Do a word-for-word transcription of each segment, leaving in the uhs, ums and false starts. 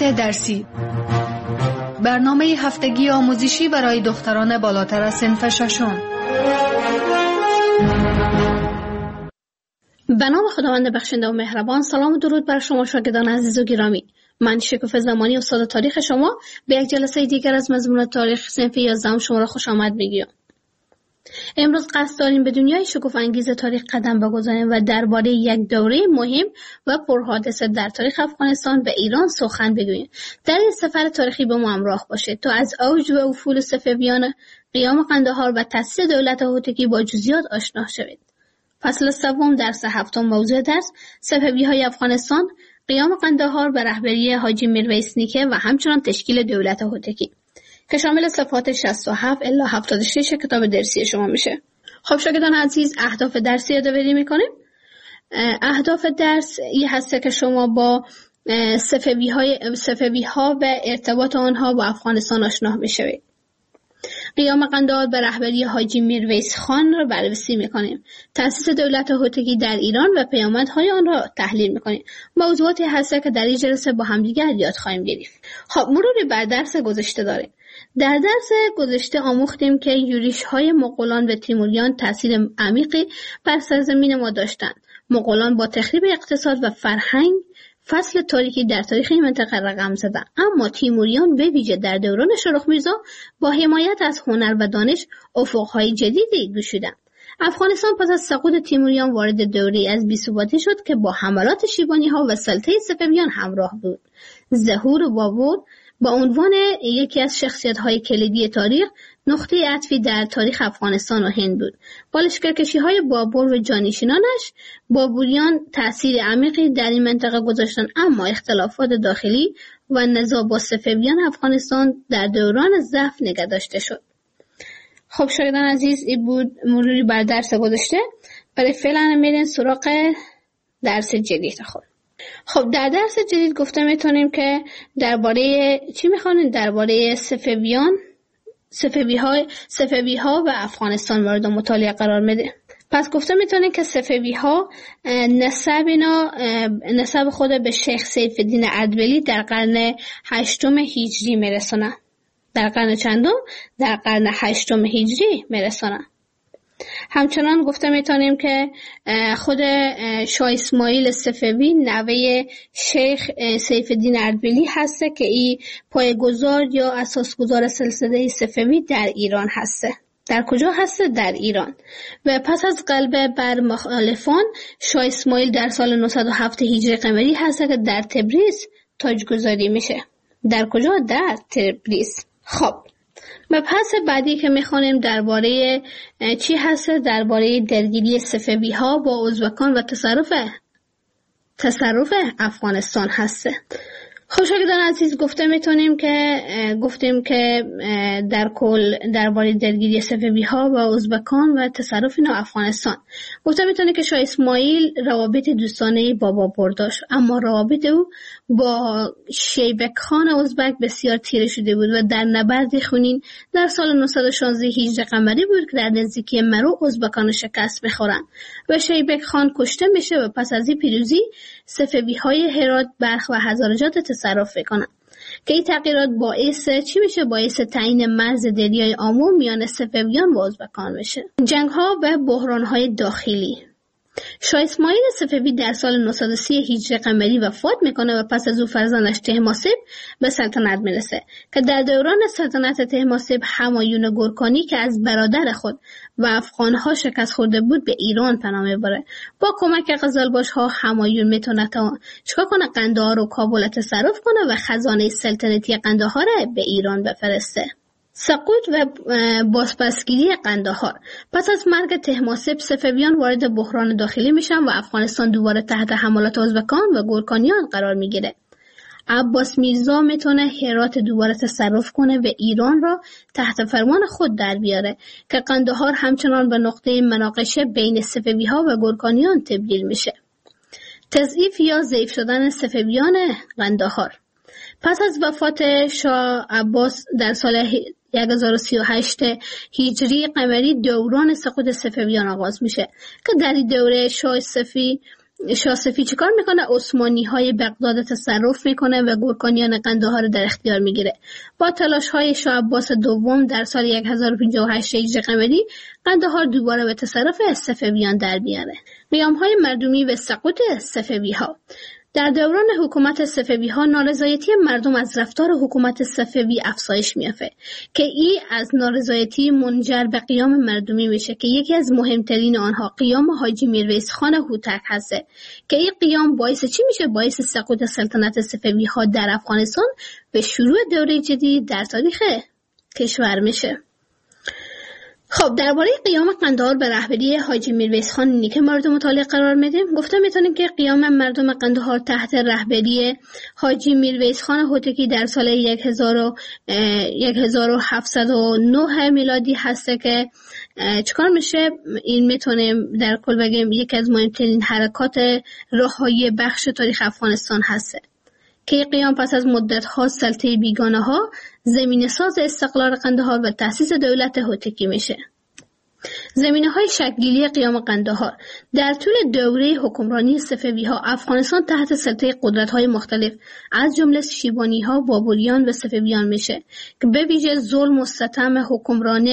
تحت درسی، برنامه هفتگی آموزشی برای دختران بالاتر از صنف ششم. به نام خداوند بخشنده و مهربان. سلام و درود بر شما شاگردان عزیز و گرامی. من شکوفه زمانی استاد تاریخ شما به یک جلسه دیگر از مضمون تاریخ صنف یازدهم شما را خوش آمد میگویم. امروز قصد داریم به دنیای شکوفه انگیز تاریخ قدم بگذاریم و درباره یک دوره مهم و پرحادثه در تاریخ افغانستان و ایران سخن بگوییم. در این سفر تاریخی با ما همراه باشید تا از اوج و افول صفویان، قیام قندهار و تأسیس دولت هوتکی با جزئیات آشنا شوید. فصل سوم درس هفتم موضوع درس صفوی‌های افغانستان، قیام قندهار به رهبری حاجی میرویس نیکه و همچنان تشکیل دولت هوتکی که شامل صفحات شصت و هفت الی هفتاد و شش کتاب درسی شما میشه. خب شاگردان عزیز، اهداف درسی یادآوری میکنیم. اهداف درس این هست که شما با صفوی‌های صفوی‌ها و ارتباط آنها با افغانستان آشنا میشوید. قیام قندهار به رهبری حاجی میرویس خان را بررسی میکنیم. تأسیس دولت هوتکی در ایران و پیامدهای آن را تحلیل میکنیم. موضوعاتی هست که در این جلسه با همدیگر یاد خواهیم گرفت. خب مروری بر درس گذشته داریم. در درس گذشته آموختیم که یورش‌های مغولان و تیموریان تأثیر عمیقی بر سرزمین ما داشتند. مغولان با تخریب اقتصاد و فرهنگ فصل تاریکی در تاریخ این منطقه رقم زدند، اما تیموریان به ویژه در دوران شاهرخ میرزا با حمایت از هنر و دانش افق‌های جدیدی گشودند. افغانستان پس از سقوط تیموریان وارد دوره‌ای از بی‌ثباتی شد که با حملات شیبانی‌ها و سلطه صفویان همراه بود. ظهور بابر با عنوان یکی از شخصیت‌های کلیدی تاریخ نقطه عطفی در تاریخ افغانستان و هند بود. با لشکرکشی‌های بابر و جانشینانش، بابریان تأثیر عمیقی در این منطقه گذاشتند، اما اختلافات داخلی و نزاع با صفویان افغانستان در دوران ضعف نگه داشته شد. خب شاگردان عزیز، این بود مروری بر درس گذشته. برای فعلا میرین سراغ درس جدید خود. خب در درس جدید گفته میتونیم که درباره چی میخوانیم؟ درباره صفویان، صفوی‌ها صفوی‌ها و افغانستان مورد مطالعه قرار میده. پس گفته میتونیم که صفوی‌ها نسب اینا نسب خود به شیخ سیف الدین اردبیلی در قرن هشتم هجری میرسونه. در قرن چندم؟ در قرن هشتم هجری میرسونه. همچنان گفته میتونیم که خود شاه اسماعیل صفوی نوه شیخ سیف الدین اردبیلی هسته که ای پایه‌گذار یا اساسگذار سلسله صفوی در ایران هسته. در کجا هسته؟ در ایران. و پس از غلبه بر مخالفان، شاه اسماعیل در سال نهصد و هفت هجری قمری هسته که در تبریز تاجگذاری میشه. در کجا؟ در تبریز. خب و پس بعدی که میخوانیم درباره چی هست؟ درباره درگیری صفوی‌ها با ازبکان و تصرف تصرف افغانستان هسته. خب شاگردان عزیز، گفته میتونیم که گفتیم که در کل درباره درگیری صفوی‌ها با ازبکان و تصرف اینا افغانستان گفته میتونیم که شاه اسماعیل روابط دوستانه با بابر داشت، اما روابط او با شیبک خان ازبک بسیار تیره شده بود و در نبرد خونین در سال نهصد و شانزده هجری قمری بود که در نزدیکی مرو ازبکان شکست میخورند و شیبک خان کشته میشه و پس از این پیروزی صفوی‌های هرات، بلخ و هزارجات تصرف میکنن که این تغییرات باعث چی میشه؟ باعث تعیین مرز دریای آمو میان صفویان و ازبکان میشه. جنگ ها و بحران های داخلی. شاه اسماعیل صفوی در سال نهصد و سی هجری قمری وفات میکنه و پس از او فرزندش طهماسپ به سلطنت میرسه که در دوران سلطنت طهماسپ همایون گورکانی که از برادر خود و افغانها شکست خورده بود به ایران پناه میبره. با کمک قزلباش‌ها همایون میتونه تا چیکار کنه؟ قندهار و کابل تصرف کنه و خزانه سلطنتی قندهار به ایران بفرسته. سقوط و بازپسگیری قندهار. پس از مرگ طهماسپ صفویان وارد بحران داخلی میشن و افغانستان دوباره تحت حملات ازبکان و گورکانیان قرار میگیره. عباس میرزا میتونه هرات دوباره تصرف کنه و ایران را تحت فرمان خود در بیاره که قندهار همچنان به نقطه مناقشه بین صفوی‌ها و گورکانیان تبدیل میشه. تضعیف یا ضعیف شدن صفویان قندهار. پس از وفات شاه عباس در سال هزار و سی و هشت هجری قمری دوران سقوط صفویان آغاز میشه که در این دوره شاه صفی شاه صفی چیکار میکنه؟ عثمانی های بغداد تصرف میکنه و گورکانیان قندهار در اختیار میگیره. با تلاش های شاه عباس دوم در سال هزار و پنجاه و هشت هجری قمری قندهار دوباره به تصرف صفویان در میاره. قیام های مردمی و سقوط صفوی ها. در دوران حکومت صفوی ها نارضایتی مردم از رفتار حکومت صفوی افزایش میافته که این از نارضایتی منجر به قیام مردمی میشه که یکی از مهمترین آنها قیام حاجی میرویس خان هوتک هسته که این قیام باعث چی میشه؟ باعث سقوط سلطنت صفوی ها در افغانستان و شروع دوره جدید در تاریخ کشور میشه. خب درباره قیام قندهار به رهبری حاجی میرویس خان اینی که مورد مطالعه قرار میدیم. گفتم میتونیم که قیام مردم قندهار تحت رهبری حاجی میرویس خان هوتکی در سال هزار و هفتصد و نه میلادی هسته که چکار میشه؟ این میتونیم در کل بگیم یکی از مهمترین حرکات رهایی بخش تاریخ افغانستان هسته که قیام پس از مدت‌ها سلطه بیگانه ها زمینه ساز استقلال قندهار و تأسیس دولت هوتکی میشه. زمینه های شکل‌گیری قیام قندهار. در طول دوره حکمرانی صفوی ها افغانستان تحت سلطه قدرت های مختلف از جمله شیبانی ها، بابریان و صفویان میشه که به ویژه ظلم و ستم حکمران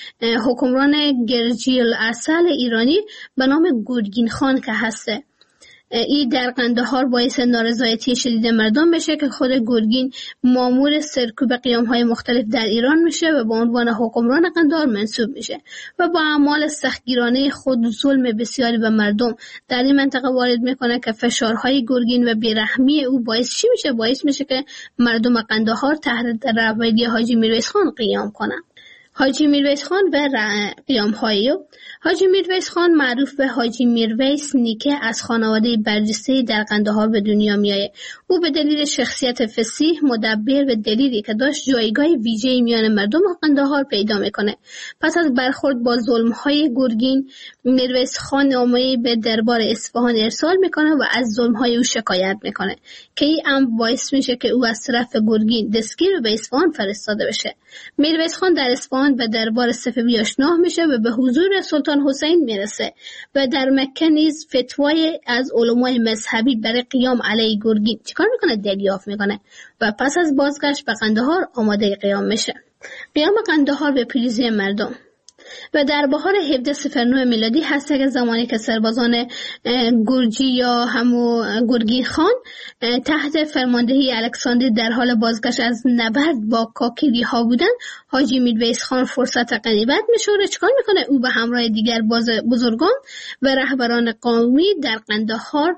حکمران گرجی الاصل ایرانی به نام گورگین خان که هسته. ای در قندهار باعث نارضایتی شدید مردم بشه که خود گورگین مامور سرکوب قیام‌های مختلف در ایران میشه و به عنوان حکمران قندهار منصوب میشه و با اعمال سختگیرانه خود ظلم بسیاری به مردم در این منطقه وارد میکنه که فشارهای گورگین و بیرحمی او باعث چی میشه؟ باعث میشه که مردم قندهار تحت رهبری حاجی میرویس خان قیام کنن. حاجی میرویس خان و قیام‌های او. حاجی میرویس خان معروف به حاجی میرویس نیکه از خانواده برجسته در قندهار به دنیا میایه. او به دلیل شخصیت فصیح، مدبر و دلیری که داشت جایگاه ویژه‌ای میان مردم قندهار پیدا میکنه. پس از برخورد با ظلم‌های گورگین، میرویس خان نامه‌ای به دربار اصفهان ارسال میکنه و از ظلم‌های او شکایت میکنه که این امر باعث میشه که او از طرف گورگین دستگیر و به اصفهان فرستاده بشه. میرویس خان در اصفهان به دربار صفوی آشنا میشه و به حضور سلطان حسین میرسه و در مکه نیز فتوای از علمای مذهبی برای قیام علیه گورگین چیکار میکنه؟ دریافت میکنه و پس از بازگشت به قندهار آماده قیام میشه. قیام قندهار به پیروزی مردم. و در بهار هفده صفر نه میلادی هست که زمانی که سربازان گرجی یا همو گورگین خان تحت فرماندهی الکساندر در حال بازگشت از نبرد با کاکیری ها بودن، حاجی میرویس خان فرصت غنیمت میشوره. چیکار میکنه؟ او به همراه دیگر بزرگان و رهبران قومی در قندهار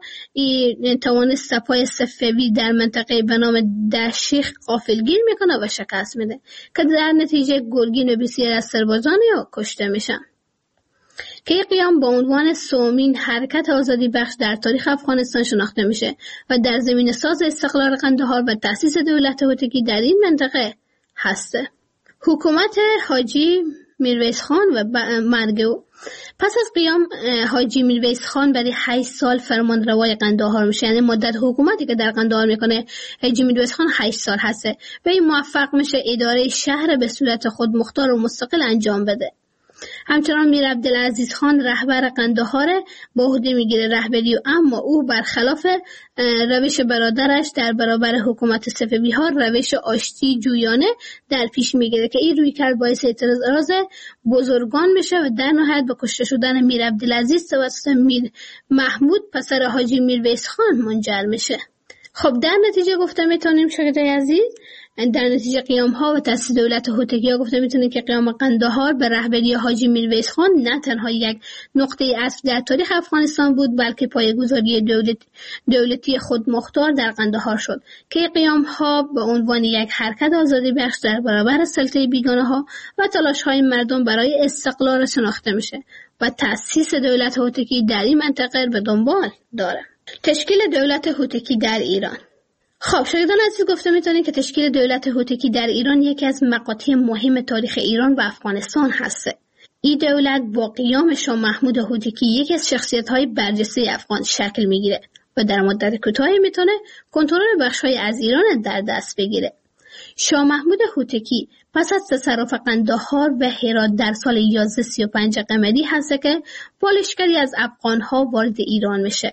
توانست سپاه صفوی در منطقه به نام دشیخ غافلگیر میکنه و شکست میده که در نتیجه گورگین و بسیاری از سربازان یا کشته میشن. که قیام با عنوان سومین حرکت آزادی بخش در تاریخ افغانستان شناخته میشه و در زمینه ساز استقلال قندهار و تأسیس دولت هوتکی در این منطقه هسته. حکومت حاجی میرویس خان و مرگ او. پس از قیام حاجی میرویس خان برای هشت سال فرمانروای قندهار میشه، یعنی مدت حکومتی که در قندهار میکنه حاجی میرویس خان هشت سال هسته و این موفق میشه اداره شهر به صورت خود مختار و مستقل انجام بده. همچنان میر عبدالعزیز خان رهبر قندهار به عهده میگیره رهبری، اما او برخلاف روش برادرش در برابر حکومت صفوی ها روش آشتی جویانه در پیش میگیره که این روی کرد باعث اعتراض بزرگان میشه و در نهایت به کشته شدن میر عبدالعزیز توسط میر محمود پسر حاجی میرویس خان منجر میشه. خب در نتیجه گفته میتونیم شاگردای عزیز در نتیجه قیام ها و تأسیس دولت هوتکی ها گفته میتونه که قیام قندهار به رهبری حاجی میرویس خان نه تنها یک نقطه عطف در تاریخ افغانستان بود بلکه پایه‌گذاری دولت دولتی خودمختار در قندهار شد که قیام ها به عنوان یک حرکت آزادی بخش در برابر سلطه بیگانه ها و تلاش های مردم برای استقلال شناخته میشه و تأسیس دولت هوتکی در این منطقه به دنبال داره. تشکیل دولت هوتکی در ایران. خب شاگردان عزیز گفته میتونید که تشکیل دولت هوتکی در ایران یکی از مقاطع مهم تاریخ ایران و افغانستان هسته. این دولت با قیام شاه محمود هوتکی یکی از شخصیت‌های برجسته افغان شکل میگیره و در مدت کوتاهی میتونه کنترل بخش‌های از ایران در دست بگیره. شاه محمود هوتکی پس از تصرف قندهار و هرات در سال یازده سی و پنج قمری هست که با لشکری از افغان‌ها وارد ایران میشه.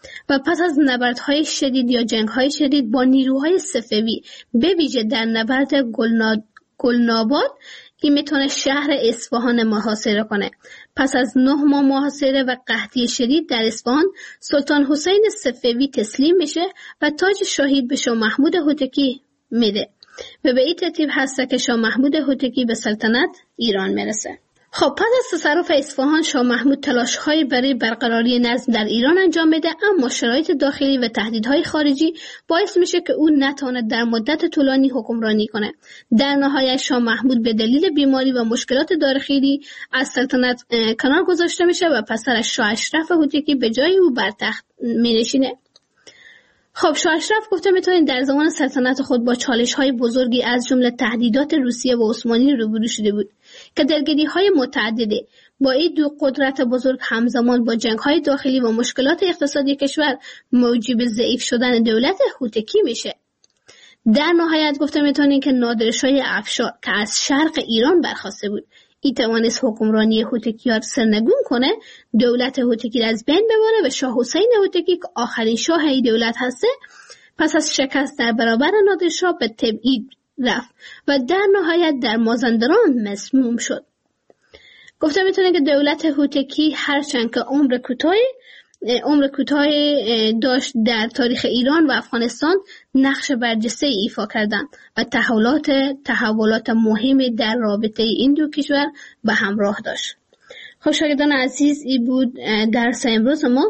و پس از نبردهای شدید یا جنگهای شدید با نیروهای صفوی به ویژه در نبرد گلنا... گلناباد این میتونه شهر اصفهان محاصره کنه. پس از نه ماه محاصره و قحطی شدید در اصفهان، سلطان حسین صفوی تسلیم میشه و تاج شاهی به شاه محمود هوتکی میده و به این ترتیب هست که شاه محمود هوتکی به سلطنت ایران میرسه. خب پس از تصرف اصفهان، شاه محمود تلاش‌های برای برقراری نظم در ایران انجام میده، اما شرایط داخلی و تهدیدهای خارجی باعث میشه که او نتواند در مدت طولانی حکمرانی کنه. در نهایت شاه محمود به دلیل بیماری و مشکلات داخلی از سلطنت کنار گذاشته میشه و پسرش شاه اشرف هوتکی به جای او بر تخت مینشینه. خب شاه اشرف گفته میتونین در زمان سلطنت خود با چالش‌های بزرگی از جمله تهدیدات روسیه و عثمانی روبرو شده بود که درگیری‌های متعدده با این دو قدرت بزرگ همزمان با جنگ‌های داخلی و مشکلات اقتصادی کشور موجب ضعیف شدن دولت هوتکی میشه. در نهایت گفته میتونین که نادرشاه افشار که از شرق ایران برخاسته بود، این توانست حکمرانی هوتکی را سرنگون کنه، دولت هوتکی را از بین ببره و شاه حسین هوتکی که آخرین شاه این دولت هسته پس از شکست در برابر نادرشاه به تبعید رفت و در نهایت در مازندران مسموم شد. گفته میتونه که دولت هوتکی هرچند که عمر کوتاهی عمر کوتاهی داشت، در تاریخ ایران و افغانستان نقش برجسته ایفا کردند و تحولات تحولات مهمی در رابطه این دو کشور به همراه داشت. خب شاگردان عزیز، این بود درس امروز ما.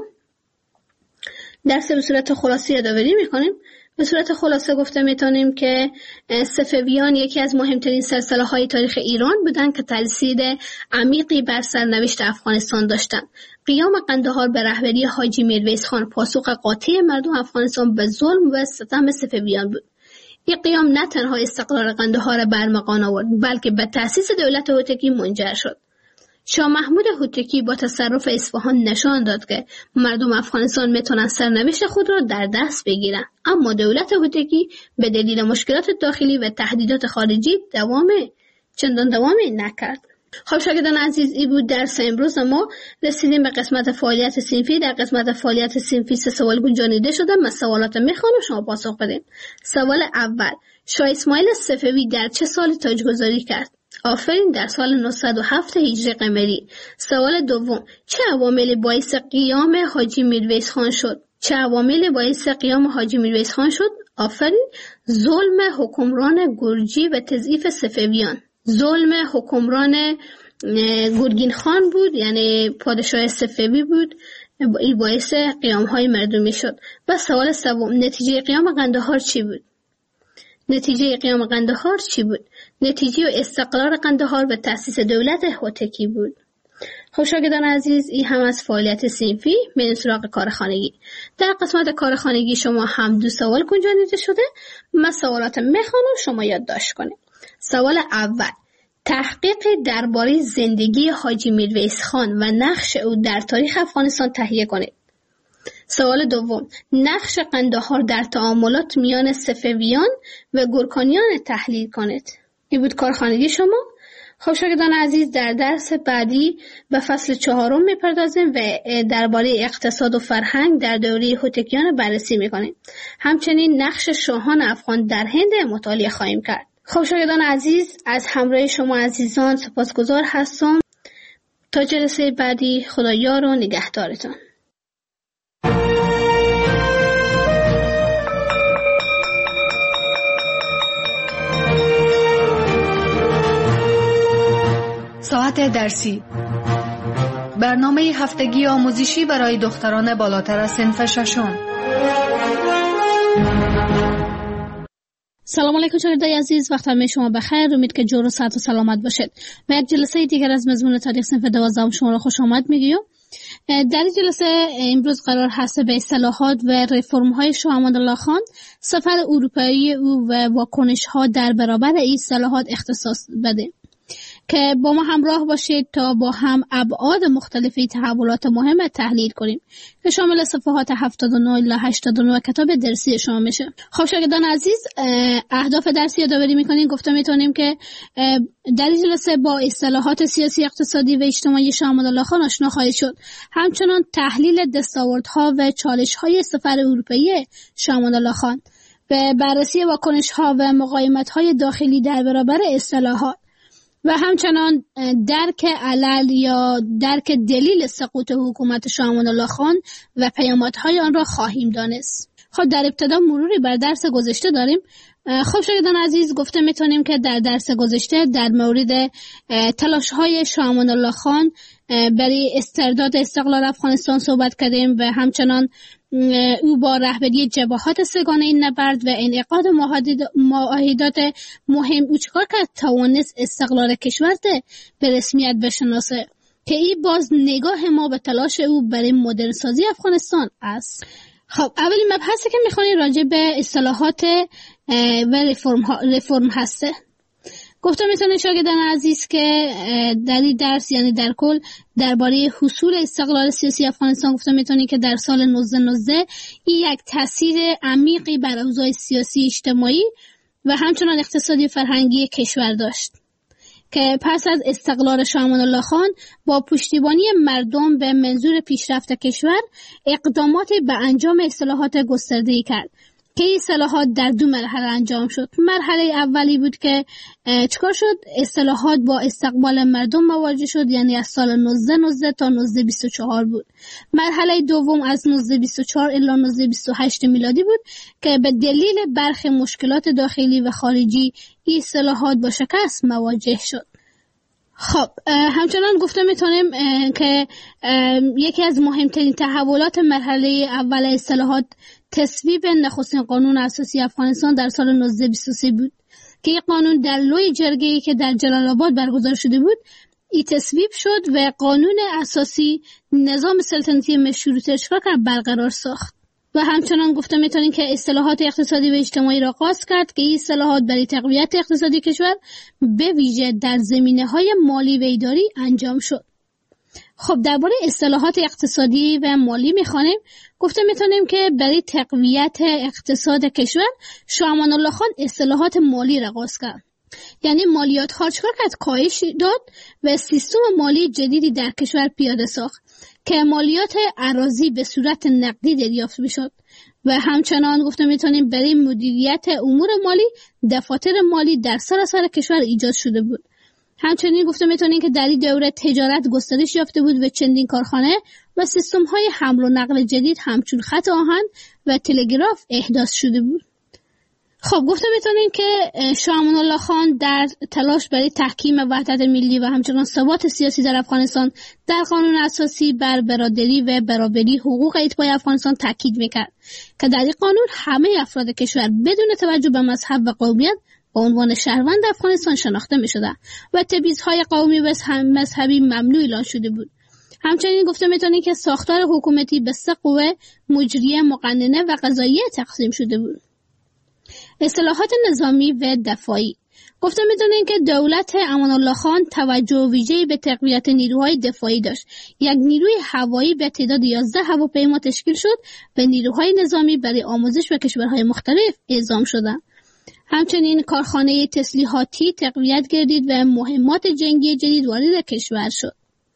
درس به صورت خلاصه یادآوری میکنیم. به صورت خلاصه گفته میتونیم که صفویان یکی از مهمترین سلسله‌های تاریخ ایران بودند که تأثیر عمیقی بر سرنوشت افغانستان داشتند. قیام قندهار به رهبری حاجی میرویس خان پاسخ قاطع مردم افغانستان به ظلم و ستم صفویان بود. این قیام نه تنها استقرار قندهار برمغان آورد، بلکه به تأسیس دولت هوتکی منجر شد. شاه محمود هوتکی با تصرف اصفهان نشان داد که مردم افغانستان میتونن سرنوشت خود را در دست بگیرن، اما دولت هوتکی به دلیل مشکلات داخلی و تهدیدات خارجی دوام چندان دوامی نکرد. خب شاگردان عزیز، این بود درس امروز ما. رسیدیم به قسمت فعالیت صنفی. در قسمت فعالیت صنفی سه سوال گنجانیده شده. من سوالات میخوانم، شما پاسخ بدین. سوال اول: شاه اسماعیل صفوی در چه سالی تاجگذاری کرد؟ آفرین، در سال نهصد و هفت هجری قمری. سوال دوم: چه عواملی باعث قیام حاجی میرویس خان شد؟ چه عواملی باعث قیام حاجی میرویس خان شد؟ آفرین، ظلم حکمران گرجی و تضعیف صفویان. ظلم حکمران گرگین خان بود، یعنی پادشاه صفوی بود، این باعث قیام های مردمی شد. و سوال سوم: نتیجه قیام قندهار چی بود؟ نتیجه قیام قندهار چی بود؟ نتیجه و استقرار قندهار و تأسیس دولت هوتکی بود. خب شاگردان عزیز، این هم از فعالیت صنفی. بریم سراغ کار خانگی. در قسمت کار خانگی شما هم دو سوال گنجانیده شده. من سوالات میخوانم، شما یادداشت کنید. سوال اول: تحقیق درباره زندگی حاجی میرویس خان و نقش او در تاریخ افغانستان تهیه کنید. سوال دوم: نقش قندهار در تعاملات میان صفویان و گورکانیان تحلیل کنید. این بود کارخانگی شما. خب شاگردان عزیز، در درس بعدی به فصل چهارم میپردازیم و درباره اقتصاد و فرهنگ در دوره هوتکیان بررسی میکنیم. همچنین نقش شاهان افغان در هند مطالعه خواهیم کرد. خب شاگردان عزیز، از همراه شما عزیزان سپاسگزار هستم. تا جلسه بعدی، خدا یار و نگهدارتان. ساعت درسی، برنامه هفتگی آموزشی برای دختران بالاتر از صنف ششم. سلام علیکم شاگردای عزیز، وقت همه شما بخیر. امید که جور و صحت و سلامت باشید. به یک جلسه دیگر از مضمون تاریخ صنف دوازدهم شما را خوش آمد میگیم. در این جلسه امروز قرار هست به اصلاحات و رفرم های شاه امادالله خان، سفر اروپایی او و واکنش ها در برابر این اصلاحات اختصاص بده. که با ما همراه باشید تا با هم ابعاد مختلفی تحولات مهم تحلیل کنیم که شامل صفحات هفتاد و نه الی هشتاد و نه کتاب درسی شما میشه. خب شاگردان عزیز، اهداف درسی یادآوری میکنیم. گفته میتونیم که در این جلسه با اصطلاحات سیاسی، اقتصادی و اجتماعی شاه امان الله خان آشنا خواهید شد. همچنان تحلیل دستاوردها و چالش‌های سفر اروپایی شاه امان الله خان و بررسی واکنش‌ها و مقاومت‌های داخلی در برابر اصطلاحات و همچنان درک علل یا درک دلیل سقوط حکومت شاه امان الله خان و پیامدهای آن را خواهیم دانست. خب در ابتدا مروری بر درس گذشته داریم. خب شاگردان عزیز، گفته میتونیم که در درس گذشته در مورد تلاش‌های شاه امان الله خان برای استرداد استقلال افغانستان صحبت کردیم و همچنان او با رهبری جبهات سگانه این نبرد و انعقاد معاهدات مهم او چکار کرد توانست استقلال کشور به رسمیت بشناسه که این باز نگاه ما به تلاش او برای مدرن سازی افغانستان است. خب اولین مبحثی که میخوانیم راجع به اصطلاحات و رفرم, ها، رفرم هسته. گفتم میتونه شاگردان عزیز که در این درس یعنی در کل درباره حصول استقلال سیاسی افغانستان گفتم میتونه که در سال نوزده نوزده این یک تاثیر عمیقی بر اوضاع سیاسی اجتماعی و همچنان اقتصادی فرهنگی کشور داشت که پس از استقلال شاه امان الله خان با پشتیبانی مردم به منظور پیشرفت کشور اقدامات به انجام اصلاحات گسترده‌ای کرد که این اصلاحات در دو مرحله انجام شد. مرحله اولی بود که چکار شد؟ اصلاحات با استقبال مردم مواجه شد، یعنی از سال نوزده نوزده تا نوزده بیست و چهار بود. مرحله دوم از نوزده بیست و چهار الی نوزده بیست و هشت میلادی بود که به دلیل برخی مشکلات داخلی و خارجی این اصلاحات با شکست مواجه شد. خب همچنان گفته میتونیم که یکی از مهمترین تحولات مرحله اول اصلاحات تصویب نخستین قانون اساسی افغانستان در سال نوزده بیست و سه بود که این قانون در لوی جرگه‌ای که در جلال آباد برگزار شده بود این تصویب شد و قانون اساسی نظام سلطنتی مشروطه چکار کرد؟ برقرار ساخت. و همچنان گفته میتونیم که اصلاحات اقتصادی و اجتماعی را آغاز کرد که این اصلاحات برای تقویت اقتصادی کشور به ویژه در زمینه‌های مالی و اداری انجام شد. خب درباره اصلاحات اقتصادی و مالی میخوانیم. گفته میتونیم که برای تقویت اقتصاد کشور شاه امان الله خان اصلاحات مالی را آغاز کرد، یعنی مالیات ها چکار کرد؟ کاهش داد و سیستم مالی جدیدی در کشور پیاده ساخت که مالیات اراضی به صورت نقدی دریافت میشد و همچنان گفته میتونیم برای مدیریت امور مالی دفاتر مالی در سراسر کشور ایجاد شده بود. همچنین گفته میتونیم که در این دوره تجارت گسترش یافته بود و چندین کارخانه و سیستم های حمل و نقل جدید همچون خط آهن و تلگراف احداث شده بود. خب گفته میتونیم که شاه امان الله خان در تلاش برای تحکیم وحدت ملی و همچنان ثبات سیاسی در افغانستان در قانون اساسی بر برادری و برابری حقوق اتباع افغانستان تاکید میکرد که در این قانون همه افراد کشور بدون توجه به مذهب و قومیت به عنوان شهروند افغانستان شناخته می‌شدند و تبعیض‌های قومی و مذهبی ممنوع اعلام شده بود. همچنین گفته می‌تونیم که ساختار حکومتی به سه قوه مجریه، مقننه و قضاییه تقسیم شده بود. اصلاحات نظامی و دفاعی. گفته می‌دونیم که دولت امان الله خان توجه ویژه‌ای به تقویت نیروهای دفاعی داشت. یک نیروی هوایی به تعداد یازده هواپیما تشکیل شد و نیروهای نظامی برای آموزش به کشورهای مختلف اعزام شدند. همچنین کارخانه تسلیحاتی تقویت گردید و مهمات جنگی جدید وارد کشور شد.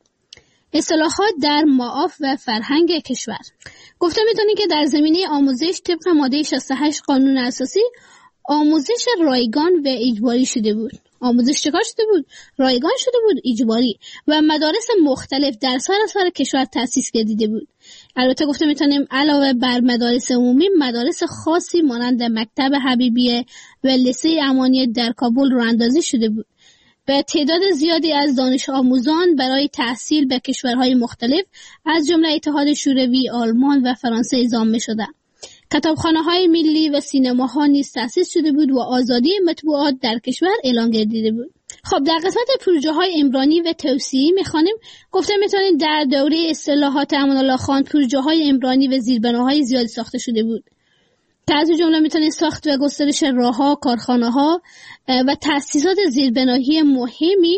اصلاحات در معاف و فرهنگ کشور. گفته میتونید که در زمینه آموزش طبق ماده شصت و هشت قانون اساسی آموزش رایگان و اجباری شده بود. آموزش چکار شده بود؟ رایگان شده بود، اجباری، و مدارس مختلف در سراسر کشور تأسیس گردیده بود. البته گفته میتونیم علاوه بر مدارس عمومی، مدارس خاصی مانند مکتب حبیبیه و لیسه امانی در کابل راه اندازی شده بود. به تعداد زیادی از دانش آموزان برای تحصیل به کشورهای مختلف از جمله اتحاد شوروی، آلمان و فرانسه اعزام می‌شدند. کتابخانه‌های ملی و سینماها نیز تأسیس شده بود و آزادی مطبوعات در کشور اعلان گردیده بود. خب در قسمت پروژه‌های عمرانی و توسعه‌ای می‌خوانیم. گفته می‌تونیم در دوره اصلاحات امان الله خان پروژه‌های عمرانی و زیربناهای زیادی ساخته شده بود. که از جمله می‌تونیم ساخت و گسترش راه‌ها، کارخانه‌ها و تأسیسات زیربنایی مهمی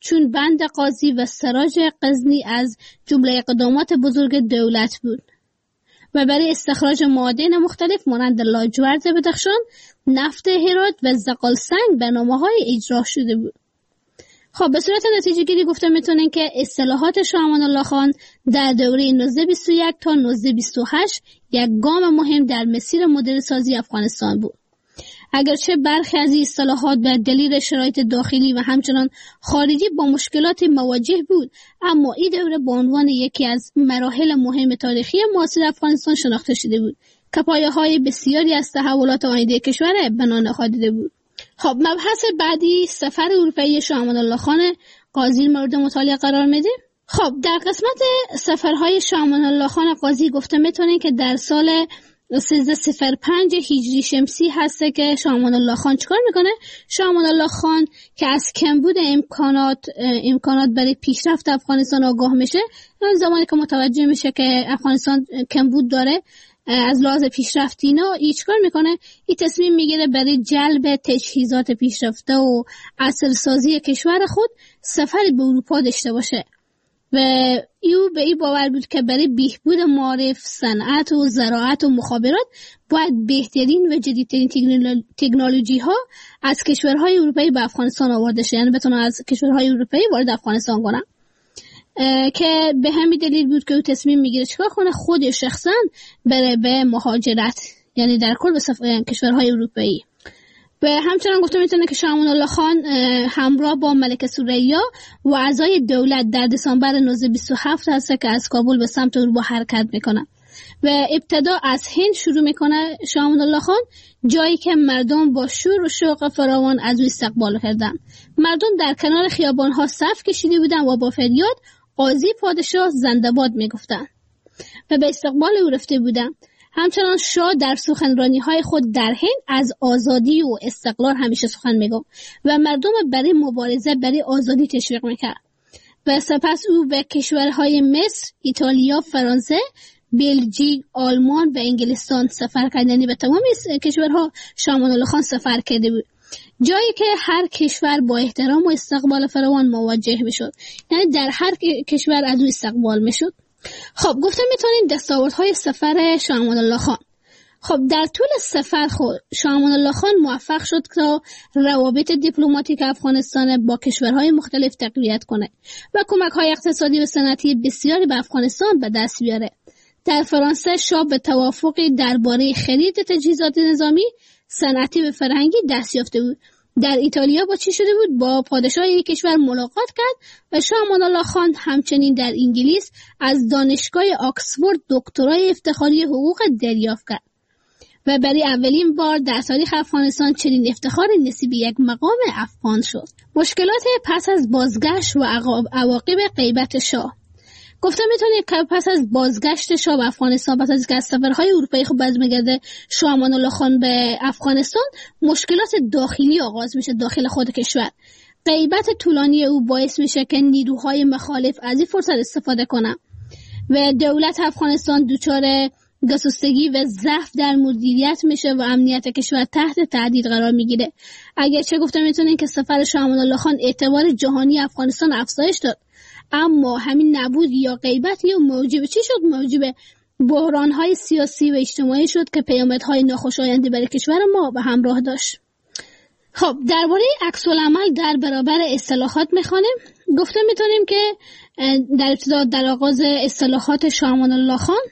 چون بند قاضی و سراج غزنی از جمله اقدامات بزرگ دولت بود و برای استخراج معادن مختلف مانند لاجورد بدخشان، نفت هرات و زغال سنگ برنامه‌های اجرا شده بود. خب به صورت نتیجه گیری گفته میتونن که اصلاحات شاه امان الله خان در دوره نوزده بیست و یک تا نوزده بیست و هشت یک گام مهم در مسیر مدرن سازی افغانستان بود. اگرچه برخی از این اصلاحات به دلیل شرایط داخلی و همچنان خارجی با مشکلات مواجه بود، اما این دوره به عنوان یکی از مراحل مهم تاریخی معاصر افغانستان شناخته شده بود که پایه‌های بسیاری از تحولات آینده کشور بنا نهاده بود. خب مبحث بعدی سفر اروپایی شاه امان الله خان قاضی مورد مطالعه قرار میده. خب در قسمت سفرهای شاه امان الله خان قاضی گفته میتونین که در سال سیزده صفر پنج هجری شمسی هسته که شاه امان الله خان چیکار میکنه؟ شاه امان الله خان که از کمبود امکانات امکانات برای پیشرفت افغانستان آگاه میشه، اون زمانی که متوجه میشه که افغانستان کمبود داره از لحاظ پیشرفتی اینا، ای چیکار میکنه؟ این تصمیم میگیره برای جلب تجهیزات پیشرفته و عصرسازی کشور خود سفری به اروپا داشته باشه و ایو به این باور بود که برای بهبود معارف، صنعت و زراعت و مخابرات باید بهترین و جدیدترین تکنولوژی ها از کشورهای اروپایی به افغانستان آورده شه، یعنی بتونه از کشورهای اروپایی وارد افغانستان کنه. که به همین دلیل بود که او تصمیم میگیره چیکار کنه؟ خود شخصا بره به مهاجرت، یعنی در کل به کشورهای اروپایی. و همچنان گفته میتونه که شاه امان الله خان همراه با ملکه ثریا و اعضای دولت در دسامبر نوزده بیست و هفت هست که از کابل به سمت اروپا حرکت میکنه و ابتدا از هند شروع میکنه شاه امان الله خان، جایی که مردم با شور و شوق فراوان از او استقبال کردند. مردم در کنار خیابانها صف کشیده بودند و با فریاد قاضی پادشاه زنده باد میگفتند و به استقبال او رفته بودند. همچنان شاه در سخنرانی‌های خود در هند از آزادی و استقلال همیشه سخن میگفت و مردم برای مبارزه برای آزادی تشویق میکرد و سپس او به کشورهای مصر، ایتالیا، فرانسه، بلژیک، آلمان و انگلستان سفر کرد، یعنی به تمام کشورها شاه امان الله خان سفر کرده بود، جایی که هر کشور با احترام و استقبال فراوان مواجه میشد، یعنی در هر کشور از او استقبال میشد. خب گفتم میتونیم دستاوردهای سفر شاه امان الله خان. خب در طول سفر خود شاه امان الله خان موفق شد تا روابط دیپلماتیک افغانستان با کشورهای مختلف تقویت کنه و کمک‌های اقتصادی و صنعتی بسیاری به افغانستان به دست بیاره. در فرانسه شاه به توافقی درباره خرید تجهیزات نظامی، صنعتی و فرهنگی دست یافته بود. در ایتالیا با چی شده بود؟ با پادشاه یک کشور ملاقات کرد و شاه امان الله خان همچنین در انگلیس از دانشگاه آکسفورد دکترای افتخاری حقوق دریافت کرد و برای اولین بار در تاریخ افغانستان چنین افتخار نصیب یک مقام افغان شد. مشکلات پس از بازگشت و عواقب غیبت شاه. گفتم میتونید که پس از بازگشت شاه به افغانستان، پس از اینکه از سفرهای اروپایی خود باز میگرده شاه امان الله خان به افغانستان، مشکلات داخلی آغاز میشه داخل خود کشور. غیبت طولانی او باعث میشه که نیروهای مخالف از این فرصت استفاده کنن و دولت افغانستان دچار گسستگی و ضعف در مدیریت میشه و امنیت کشور تحت تهدید قرار میگیره. اگرچه گفتم میتونید که سفر شاه امان الله خان اعتبار جهانی افغانستان افزایش داد، اما همین نبود یا غیبت یا موجب چی شد؟ موجب بحران‌های سیاسی و اجتماعی شد که پیامدهای ناخوشایندی برای کشور ما به همراه داشت. خب درباره عکس العمل در برابر اصلاحات میخوانیم. گفته میتونیم که در ابتدا در آغاز اصلاحات شاه امان الله خان،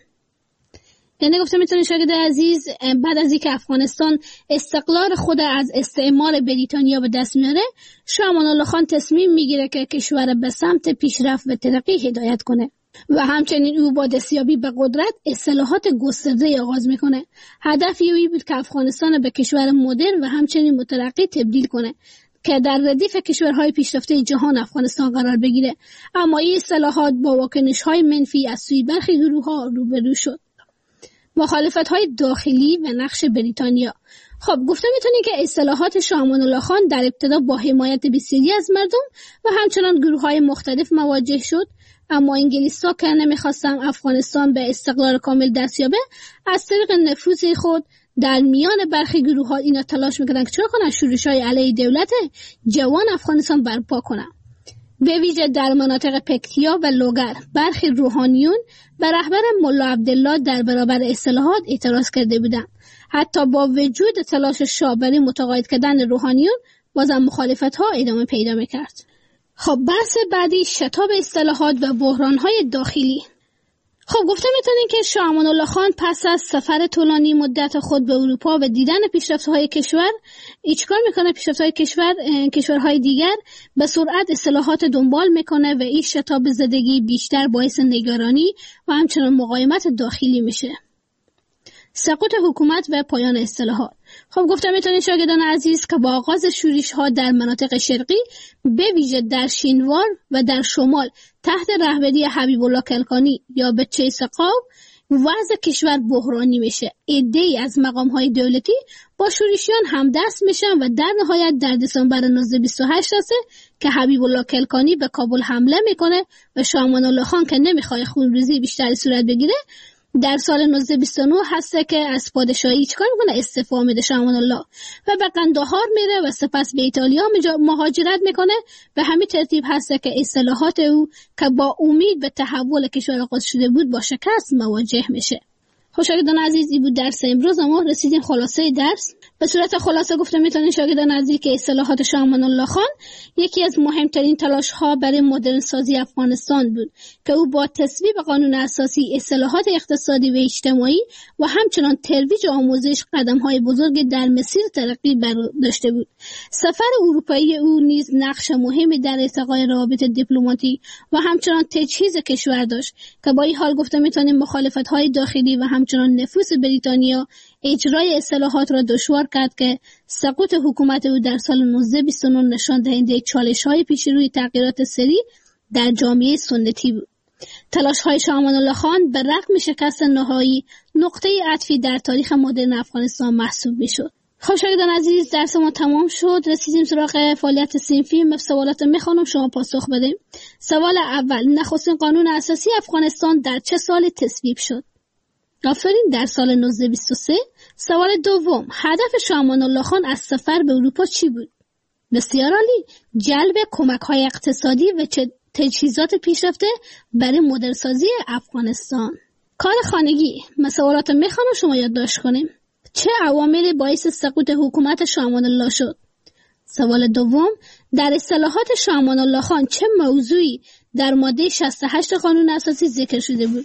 یعنی گفته میتونیم شاگرد عزیز، بعد از اینکه افغانستان استقلال خود از استعمار بریتانیا به دست میاره، شاه امان الله خان تصمیم میگیره که کشور به سمت پیشرفت و ترقی هدایت کنه و همچنین او با دستیابی به قدرت اصلاحات گسترده آغاز میکنه. هدف او بود که افغانستان به کشور مدرن و همچنین مترقی تبدیل کنه که در ردیف کشورهای پیشرفته جهان افغانستان قرار بگیره. اما این اصلاحات با واکنش‌های منفی از سوی برخی گروه‌ها روبرو شد. مخالفت‌های داخلی و نقش بریتانیا. خب گفته میتونی که اصلاحات شاه امان الله خان در ابتدا با حمایت بسیاری از مردم و همچنان گروه‌های مختلف مواجه شد، اما انگلیس‌ها که نمیخواستن افغانستان به استقلال کامل دست یابه، از طریق نفوذ خود در میان برخی گروه‌ها اینا تلاش میکردن که چرا کنن شورش‌های علیه دولت جوان افغانستان برپا کنن. به ویژه در مناطق پکتیا و لوگر برخی روحانیون به رهبر ملا عبدالله در برابر اصلاحات اعتراض کرده بودند. حتی با وجود تلاش شاه برای متقاعد کردن روحانیون بازم مخالفت ها ادامه پیدا میکرد. خب بحث بعدی شتاب اصلاحات و بحران های داخلی. خب گفته میتونین که شاه امان الله خان پس از سفر طولانی مدت خود به اروپا و دیدن پیشرفت‌های کشور چیکار میکنه؟ پیشرفت‌های کشور کشورهای دیگر به سرعت اصلاحات دنبال میکنه و این شتاب زدگی بیشتر باعث نگرانی و همچنان مقاومت داخلی میشه. سقوط حکومت و پایان اصلاحات. خب گفتم میتونین شاگردان عزیز که با آغاز شورش ها در مناطق شرقی به ویژه در شینوار و در شمال تحت رهبری حبیب الله کلکانی یا بچه سقاو وضع کشور بحرانی میشه. عده‌ای از مقام های دولتی با شورشیان همدست میشن و در نهایت در دسامبر هزار و نهصد و بیست و هشت است که حبیب الله کلکانی به کابل حمله میکنه و شاه امان الله خان که نمیخواد خونریزی بیشتری صورت بگیره در سال هزار و نهصد و بیست و نه هسته که از پادشاهی چیکار میکنه؟ استعفا میده شاه امان الله و به قندهار میره و سپس به ایتالیا مهاجرت میکنه. به همین ترتیب هسته که اصلاحات او که با امید به تحول کشور آغاز شده بود با شکست مواجه میشه. شاگردان عزیز این بود درس امروز. ما رسیدیم خلاصه درس. به صورت خلاصه گفته میتونین شاگردان عزیز که اصلاحات شاه امان الله خان یکی از مهمترین تلاش ها برای مدرن سازی افغانستان بود که او با تصویب قانون اساسی، اصلاحات اقتصادی و اجتماعی و همچنان ترویج آموزش قدم های بزرگ در مسیر ترقی برداشته بود. سفر اروپایی او نیز نقش مهمی در ارتقای روابط دیپلماتیک و همچنان تجهیز کشور داشت که با این حال گفته میتونیم مخالفت های داخلی و همچنان نفوذ بریتانیا اجرای اصلاحات را دشوار کرد که سقوط حکومت او در سال هزار و نهصد و بیست و نه نشان دهنده چالش‌های پیش روی تغییرات سریع در جامعه سنتی بود. تلاش‌های شاه امان الله خان به رغم شکست نهایی نقطه عطفی در تاریخ مدرن افغانستان محسوب می‌شد. خب شاگردان عزیز درس ما تمام شد. رسیدیم سراغ فعالیت صنفی. من سوالات میخوانم شما پاسخ بدید. سوال اول: نخستین قانون اساسی افغانستان در چه سالی تصویب شد؟ آفرین، در سال هزار و نهصد و بیست و سه. سوال دوم: هدف شاه امان الله خان از سفر به اروپا چی بود؟ بسیار عالی، جلب کمک‌های اقتصادی و تجهیزات پیشرفته برای مدرن‌سازی افغانستان. کار خانگی. من سوالات میخوانم شما یادداشت کنیم. چه عواملی باعث سقوط حکومت شاه امان الله شد؟ سوال دوم: در اصلاحات شاه امان الله خان چه موضوعی در ماده شصت و هشت قانون اساسی ذکر شده بود؟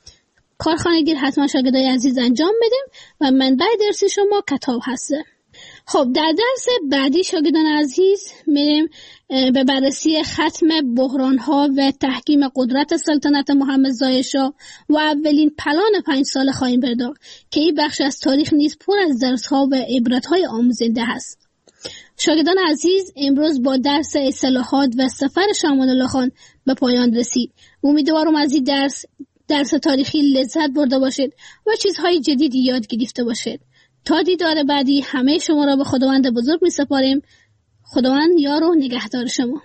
کارخانگی حتما شاگردای عزیز انجام بدیم و منبع درس شما کتاب هسته. خب در درس بعدی شاگردان عزیز میریم به بررسی ختم بحران‌ها و تحکیم قدرت سلطنت محمد ظاهر شاه و اولین پلان پنج سال خواهیم پرداخت که این بخش از تاریخ نیز پر از درس‌ها و عبرت‌های آموزنده است. شاگردان عزیز امروز با درس اصلاحات و سفر شاه امان الله خان به پایان رسید. امیدوارم از این درس درس تاریخی لذت برده باشید و چیزهای جدیدی یاد گرفته باشید. تا دیدار بعدی همه شما را به خداوند بزرگ می سپاریم. خداوند یار و نگهدار شما.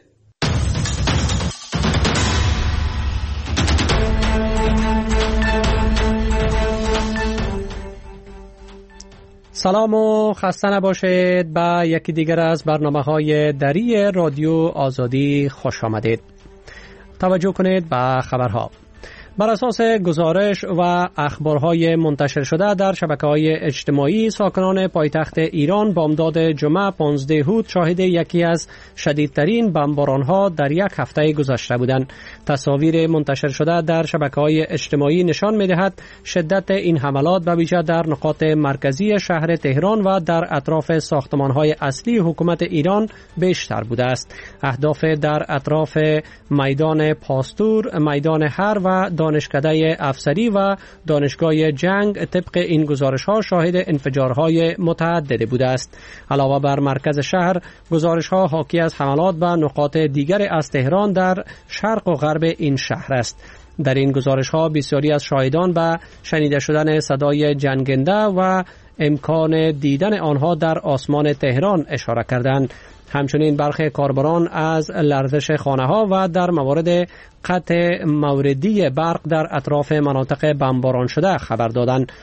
سلام و خسته نباشید. به یکی دیگر از برنامه‌های دری رادیو آزادی خوش آمدید. توجه کنید به خبرها. بر اساس گزارش و اخبارهای منتشر شده در شبکه‌های اجتماعی، ساکنان پایتخت ایران بامداد جمعه پانزده هوت شاهد یکی از شدیدترین بمباران‌ها در یک هفته گذشته بودند. تصاویر منتشر شده در شبکه‌های اجتماعی نشان می‌دهد شدت این حملات به ویژه در نقاط مرکزی شهر تهران و در اطراف ساختمان‌های اصلی حکومت ایران بیشتر بوده است. اهداف در اطراف میدان پاستور، میدان هر و دانشکده افسری و دانشگاه جنگ طبق این گزارش‌ها شاهد انفجارهای متعدد بوده است. علاوه بر مرکز شهر، گزارش‌ها حاکی از حملات به نقاط دیگر از تهران در شرق و غرب این شهر است. در این گزارش‌ها بسیاری از شاهدان به شنیده شدن صدای جنگنده و امکان دیدن آنها در آسمان تهران اشاره کردند. همچنین برخی کاربران از لرزش خانه‌ها و در موارد قطع موردی برق در اطراف مناطق بمباران شده خبر دادند.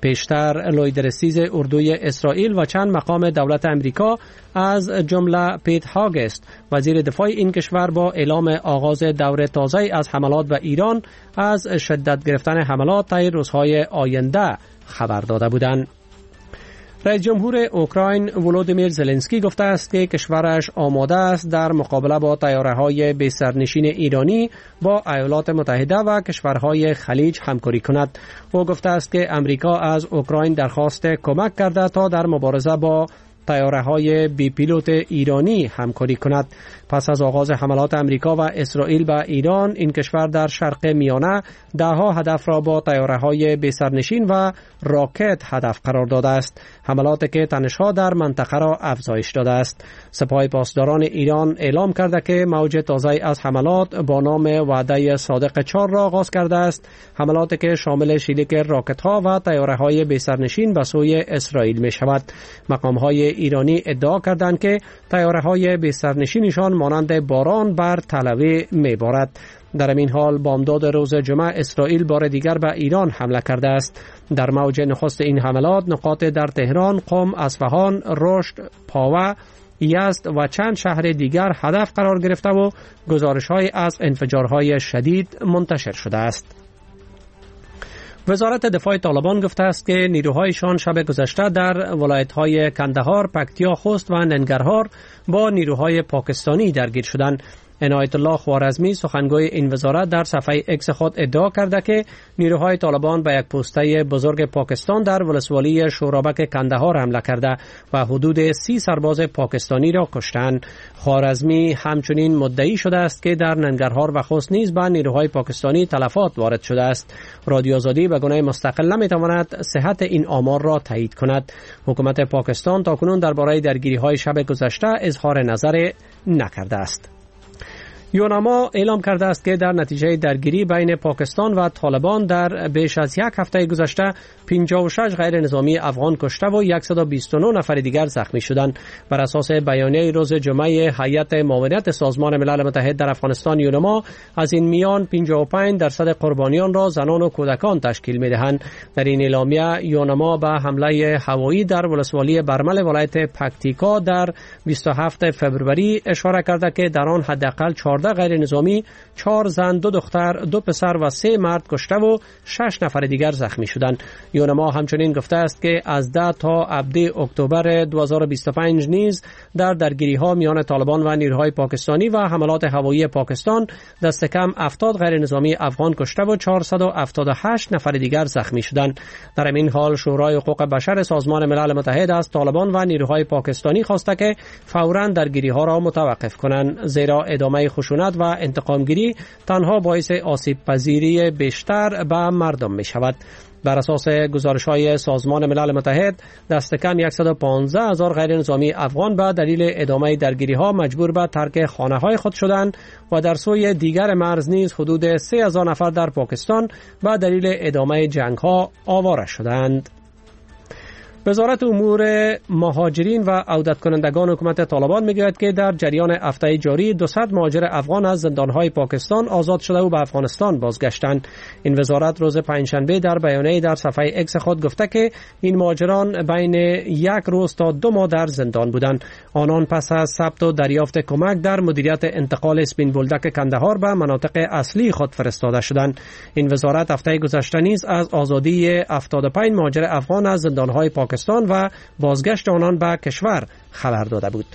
پیشتر لویدرسیز اردوی اسرائیل و چند مقام دولت امریکا از جمله پیت هاگست وزیر دفاع این کشور با اعلام آغاز دور تازه از حملات به ایران از شدت گرفتن حملات طی روزهای آینده خبر داده بودند. رئیس جمهور اوکراین ولودیمیر زلنسکی گفته است که کشورش آماده است در مقابله با طیاره‌های بی سرنشین ایرانی با ایالات متحده و کشورهای خلیج همکاری کند. او گفته است که امریکا از اوکراین درخواست کمک کرده تا در مبارزه با طیاره‌های بی پیلوت ایرانی همکاری کند. پس از آغاز حملات امریکا و اسرائیل به ایران، این کشور در شرق میانه دهها هدف را با طیاره‌های بی سرنشین و راکت هدف قرار داده است. حملاتی که تنش‌ها در منطقه را افزایش داده است. سپاه پاسداران ایران اعلام کرده که موج تازه از حملات با نام وعده صادق چهار را آغاز کرده است. حملاتی که شامل شلیک راکت‌ها و طیاره‌های بی سرنشین به سوی اسرائیل می‌شود. مقام‌های ایرانی ادعا کردند که طیاره‌های بی سرنشینشان مانند باران بر تل‌اویو می‌بارد. در این حال بامداد روز جمعه اسرائیل بار دیگر به ایران حمله کرده است. در موج نخست این حملات نقاط در تهران، قم، اصفهان، رشت، پاوه، یزد و چند شهر دیگر هدف قرار گرفته و گزارش‌های از انفجارهای شدید منتشر شده است. وزارت دفاع طالبان گفته است که نیروهایشان شب گذشته در ولایت‌های کندهار، پکتیا، خوست و ننگرهار با نیروهای پاکستانی درگیر شدند. عنایت الله خوارزمی سخنگوی این وزارت در صفحه اکس خود ادعا کرده که نیروهای طالبان به یک پوسته بزرگ پاکستان در ولسوالی شورابک کندهار حمله کرده و حدود سی سرباز پاکستانی را کشتند. خوارزمی همچنین مدعی شده است که در ننگرهار و خوست نیز به نیروهای پاکستانی تلفات وارد شده است. رادیو آزادی به گونه مستقل نمیتواند صحت این آمار را تایید کند. حکومت پاکستان تاکنون درباره درگیری‌های شب گذشته اظهار نظر نکرده است. یوناما اعلام کرده است که در نتیجه درگیری بین پاکستان و طالبان در بیش از یک هفته گذشته پنجاه و شش غیر نظامی افغان کشته و صد و بیست و نه نفر دیگر زخمی شدند. بر اساس بیانیه روز جمعه هیئت معاونت سازمان ملل متحد در افغانستان یوناما، از این میان پنجاه و پنج درصد قربانیان را زنان و کودکان تشکیل می‌دهند. در این اعلامیه یوناما به حمله هوایی در ولسوالی برمل ولایت پکتیکا در بیست و هفتم فوریه اشاره کرده که در آن حداقل چهارده غیر نظامی، چهار زن، دو دختر، دو پسر و سه مرد کشته و شش نفر دیگر زخمی شدند. یوناما همچنین گفته است که از ده تا ابد اکتبر دو هزار و بیست و پنج نیز در درگیری‌ها میان طالبان و نیروهای پاکستانی و حملات هوایی پاکستان دست کم هفتاد غیر نظامی افغان کشته و چهارصد و هفتاد و هشت نفر دیگر زخمی شدند. در این حال شورای حقوق بشر سازمان ملل متحد از طالبان و نیروهای پاکستانی خواسته که فوراً درگیری‌ها را متوقف کنند، زیرا ادامه خشونت و انتقامگیری تنها باعث آسیب پذیری بیشتر به مردم می شود. بر اساس گزارش‌های سازمان ملل متحد دست کم صد و پانزده هزار غیر نظامی افغان به دلیل ادامه درگیری‌ها مجبور به ترک خانه‌های خود شدند و در سوی دیگر مرز نیز حدود سه هزار نفر در پاکستان به دلیل ادامه جنگ‌ها آواره شدند. وزارت امور مهاجرین و عودت کنندگان حکومت طالبان میگوید که در جریان هفته جاری دویست مهاجر افغان از زندانهای پاکستان آزاد شده و به افغانستان بازگشتند. این وزارت روز پنجشنبه در بیانیه در صفحه اکس خود گفته که این مهاجران بین یک روز تا دو ماه در زندان بودند. آنان پس از ثبت و دریافت کمک در مدیریت انتقال اسپین بولدک کندهار به مناطق اصلی خود فرستاده شدند. این وزارت هفته گذشته نیز از آزادی هفتاد و پنج مهاجر افغان از زندانهای پاکستان و بازگشت آنان به کشور خبر داده بود.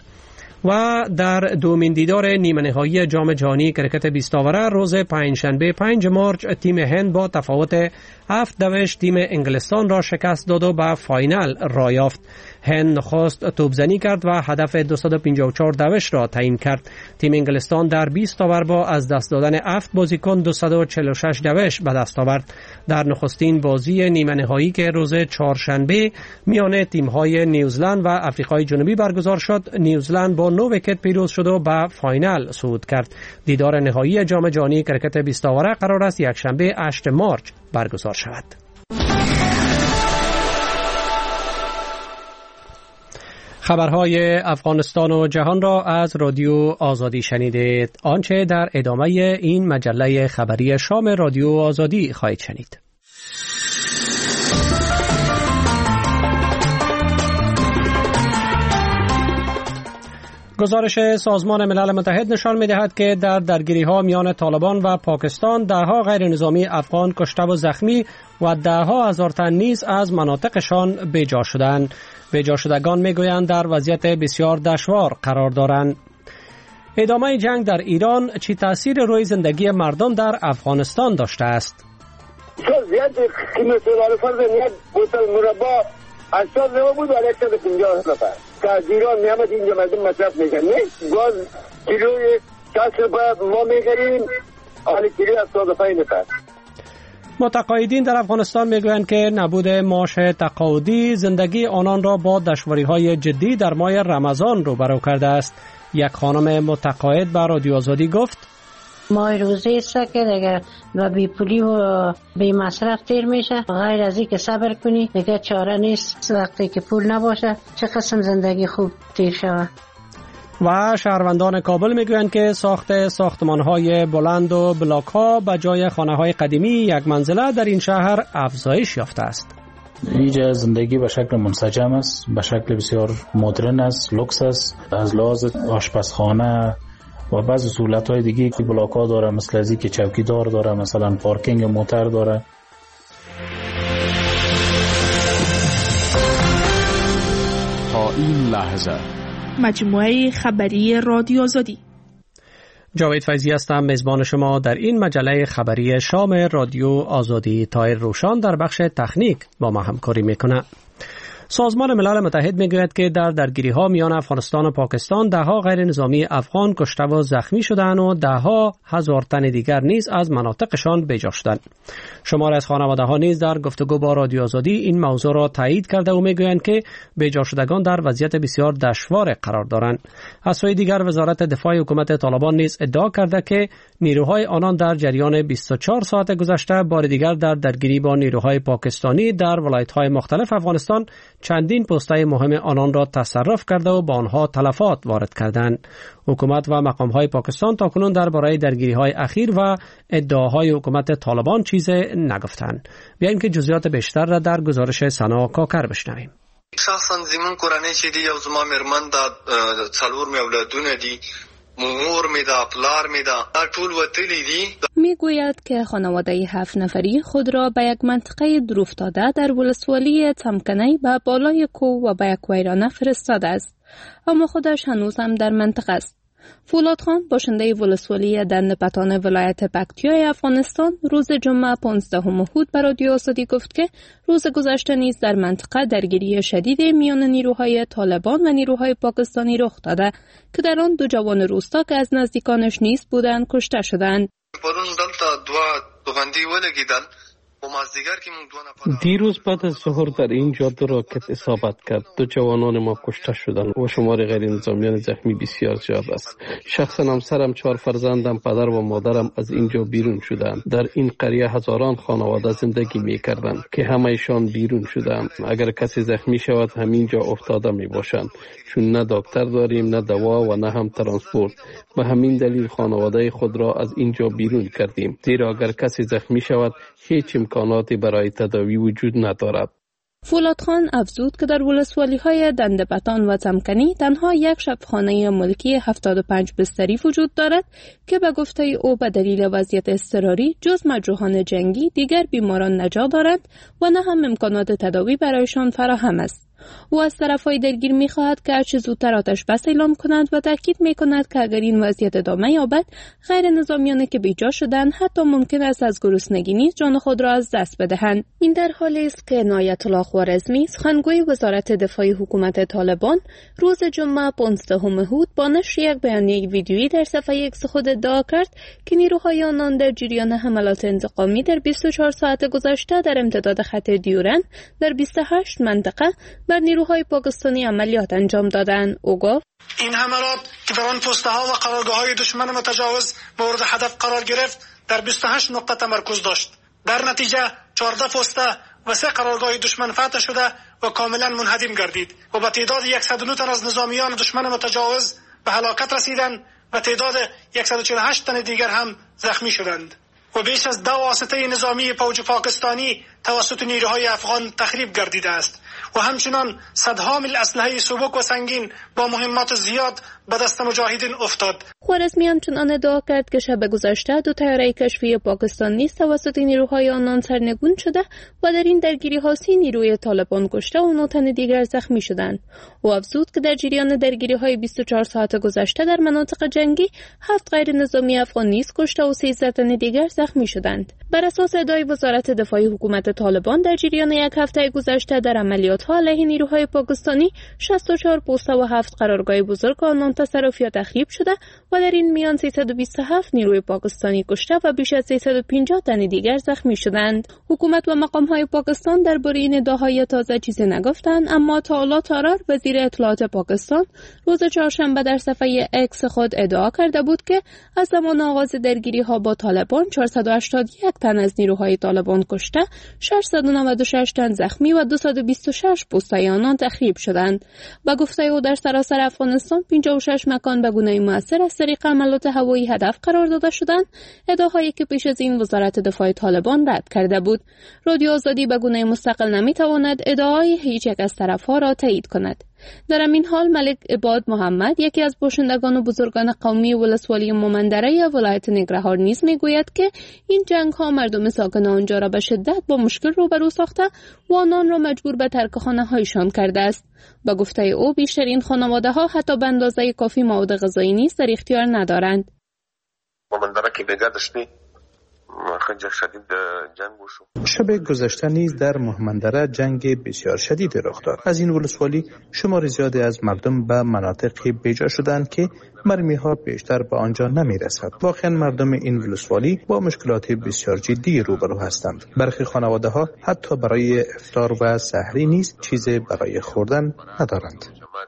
و در دومین دیدار نیمه نهایی جام جهانی کرکت بیست آوره روز پنجشنبه پنج مارچ تیم هند با تفاوت هفت دوش تیم انگلستان را شکست داد و به فاینال را یافت. هند نخست توپزنی کرد و هدف دویست و پنجاه و چهار دوش را تعیین کرد. تیم انگلستان در بیست اوور با از دست دادن هفت بازیکن دویست و چهل و شش دوش به دست آورد. در نخستین بازی نیمه نهایی که روز چهارشنبه میان تیم‌های نیوزلند و آفریقای جنوبی برگزار شد، نیوزلند با نه ویکت پیروز شد و به فاینال صعود کرد. دیدار نهایی جام جهانی کرکت بیست اوره قرار است یکشنبه هشتم مارچ برگزار شود. خبرهای افغانستان و جهان را از رادیو آزادی شنیدید. آنچه در ادامه این مجله خبری شام رادیو آزادی خواهید شنید. گزارش سازمان ملل متحد نشان می‌دهد که در درگیری‌ها میان طالبان و پاکستان ده‌ها غیر نظامی افغان کشته و زخمی و ده‌ها هزار تن نیز از مناطقشان بیجا شدند. بیجا شدگان میگویند در وضعیت بسیار دشوار قرار دارند. ادامه جنگ در ایران چه تأثیر روی زندگی مردم در افغانستان داشته است؟ زیاد قیمت فرض نیت بوتل مربا هشتاد نفر بود و صد و پنجاه نفر که از ایران میامد اینجا مردم مصرف میکنن. نه گاز کیلوی شصت روپیه ما میگیریم، حالی کیلوی هفتاد و پنج نفر. متقاعدین در افغانستان میگویند که نبود معاش تقاعدی زندگی آنان را با دشواری‌های جدی در ماه رمضان روبرو کرده است. یک خانم متقاعد به رادیو آزادی گفت: ماه روزه است که دیگه و بی پولی و بی مصرف تیر میشه، غیر از این که صبر کنی دیگه چاره نیست. وقتی که پول نباشه چه قسم زندگی خوب تیر شود. و شهروندان کابل میگویند که ساخت ساختمان‌های بلند و بلاک‌ها به جای خانه‌های قدیمی یک منزله در این شهر افزایش یافته است. اینجا زندگی به شکل منسجم است، به شکل بسیار مدرن است، لوکس است. از لحاظ آشپزخانه و بعضی سهولت‌های دیگه که بلاک‌ها داره، مثل از اینکه چوکیدار داره، مثلا پارکینگ موتر داره. تا این لحظه مجموعه خبری رادیو آزادی. جاوید فیضی هستم، میزبان شما در این مجله خبری شام رادیو آزادی. طاهر روشان در بخش تکنیک با ما همکاری میکنه. سازمان ملل متحد میگوید که در درگیری‌ها میان افغانستان و پاکستان ده‌ها غیر نظامی افغان کشته و زخمی شدند و ده‌ها هزار تن دیگر نیز از مناطقشان بیجا شدند. شماری از خانواده‌ها نیز در گفتگو با رادیو آزادی این موضوع را تایید کرده و میگویند که بیجا شدگان در وضعیت بسیار دشوار قرار دارند. از سوی دیگر وزارت دفاع حکومت طالبان نیز ادعا کرده که نیروهای آنان در جریان بیست و چهار ساعت گذشته بار دیگر در درگیری با نیروهای پاکستانی در ولایت‌های مختلف افغانستان چندین پست‌های مهم آنان را تصرف کرده و با آنها تلفات وارد کردند. حکومت و مقام‌های پاکستان تاکنون درباره درگیری‌های اخیر و ادعاهای حکومت طالبان چیزی نگفتند. بیاییم که جزئیات بیشتر را در گزارش سنا کاکر بشنویم. شخصا زمون کورنۍ چې دی یو زما مرمن دا څلور مې اولادونه دي، مور می دا پلار می دا ټول وتلی دي. میگوید که خانواده هفت نفری خود را به یک منطقه دور افتاده در ولسوالی تمکنی به بالای کوه و به یک ویرانه فرستاده است، اما خودش هنوز هم در منطقه است. فولاد خان باشنده ولسوالی دندپتان ولایت پکتیای افغانستان روز جمعه پانزدهم هود به رادیو آزادی گفت که روز گذشته نیز در منطقه درگیری شدید میان نیروهای طالبان و نیروهای پاکستانی رخ داده که در آن دو جوان روستا که از نزدیکانش نیست بودند کشته شدند. پرون دلته دوا توغندی ولګیدل. دیروز بعد از ظهر در اینجا دو راکت اصابت کرد. دو جوانان ما کشته شدند و شمار غیر نظامیان زخمی بسیار زیاد است. شخصا همسرم، چهار فرزندم، پدر و مادرم از اینجا بیرون شدند. در این قریه هزاران خانواده زندگی می کردند که همه‌شان بیرون شدند. اگر کسی زخمی شود همینجا افتاده می باشند، چون نه دکتر داریم، نه دوا و نه هم ترانسپورت. به همین دلیل خانواده خود را از اینجا بیرون کردیم، زیرا اگر کسی زخمی شود هیچ امکاناتی برای تداوی وجود ندارد. فولاد خان افزود که در ولسوالی‌های دندپتان و تمکنی تنها یک شبخانه ملکی هفتاد و پنج بستری وجود دارد که به گفته او به دلیل وضعیت اضطراری جز مجروحان جنگی دیگر بیماران نجا دارند و نه هم امکانات تداوی برایشان فراهم است. او از طرفهای درگیر می‌خواهد که هرچه زودتر آتش بس اعلام کنند و تاکید می‌کند که اگر این وضعیت ادامه یابد غیر نظامیانی که بیجا شدند حتی ممکن است از گرسنگی نیز جان خود را از دست بدهند. این در حالی است که عنایت الله خوارزمی سخنگوی وزارت دفاع حکومت طالبان روز جمعه پانزدهم هود با نشر یک بیانیه ویدیویی در صفحه ایکس خود ادعا کرد که نیروهای آنان در جریان حملات انتقامی در بیست و چهار ساعت گذشته در امتداد خط دیورن در بیست و هشت منطقه بر نیروهای پاکستانی عملیات انجام دادند. او گفت این حملات که در آن پسته ها و قرارگاه های دشمن متجاوز مورد هدف قرار گرفت در بیست و هشت نقطه تمرکز داشت. در نتیجه چهارده پسته و سه قرارگاه دشمن فتح شده و کاملا منهدم گردید و به تعداد صد و نه تن از نظامیان دشمن متجاوز به هلاکت رسیدند و تعداد صد و چهل و هشت تن دیگر هم زخمی شدند. و بیش از دو واسطه نظامی فوج پاکستانی توسط نیروهای افغان تخریب گردیده است و همچنان صدها میل اسلحه سبک و سنگین با مهمات زیاد به دست مجاهدین افتاد. خوارزمی همچنان ادعا کرد که شب گذشته دو طیاره کشفی پاکستان نیز توسط نیروهای آنان سرنگون شده و در این درگیری ها سی نیروی طالبان کشته و نه تن دیگر زخمی شدند. او افزود که در جریان درگیری های بیست و چهار ساعت گذشته در مناطق جنگی هفت غیر نظامی افغان نیز کشته و سیزده تن دیگر زخمی شدند. بر اساس ادعای وزارت دفاع حکومت طالبان در جریان یک هفته گذشته در عملیات ها علیه نیروهای پاکستانی شصت و چهار پست و هفت قرارگاه بزرگ آنان تصرف یا تخریب شده و در این میان سیصد و بیست و هفت نیروی پاکستانی کشته و بیش از سیصد و پنجاه تن دیگر زخمی شدند. حکومت و مقام‌های پاکستان درباره این ادعاهای تازه چیزی نگفتند، اما تالا تارار وزیر اطلاعات پاکستان روز چهارشنبه در صفحه اکس خود ادعا کرده بود که از زمان آغاز درگیری‌ها با طالبان چهارصد و هشتاد و یک تن از نیروهای طالبان کشته، ششصد و نود و شش تن زخمی و دویست و بیست و شش پست‌های آنان تخریب شدند. با گفته او در سراسر افغانستان پنجاه و شش مکان به گونه مؤثر از طریق عملیات هوایی هدف قرار داده شدند، ادعاهایی که پیش از این وزارت دفاع طالبان رد کرده بود. رادیو آزادی به گونه مستقل نمیتواند ادعای هیچ یک از طرفها را تایید کند. در این حال ملک عباد محمد، یکی از باشندگان و بزرگان قومی ولسوالی مومندره ولایت ننگرهار نیز میگوید که این جنگ ها مردم ساکن آنجا را به شدت با مشکل روبرو ساخته و آنان را مجبور به ترک خانه هایشان کرده است. با گفته او بیشترین خانواده ها حتی به اندازه کافی مواد غذایی نیز در اختیار ندارند. مومندره که بگردشتی خیلی شدید جنگ شد. شب گذشته نیز در مهمندره جنگ بسیار شدید رخ داد. از این ولسوالی شمار زیادی از مردم به مناطق بیجا شدند که مرمی ها بیشتر به آنجا نمی رسد. واقعا مردم این ولسوالی با مشکلات بسیار جدی روبرو هستند. برخی خانواده ها حتی برای افطار و سحری نیز چیزی برای خوردن ندارند.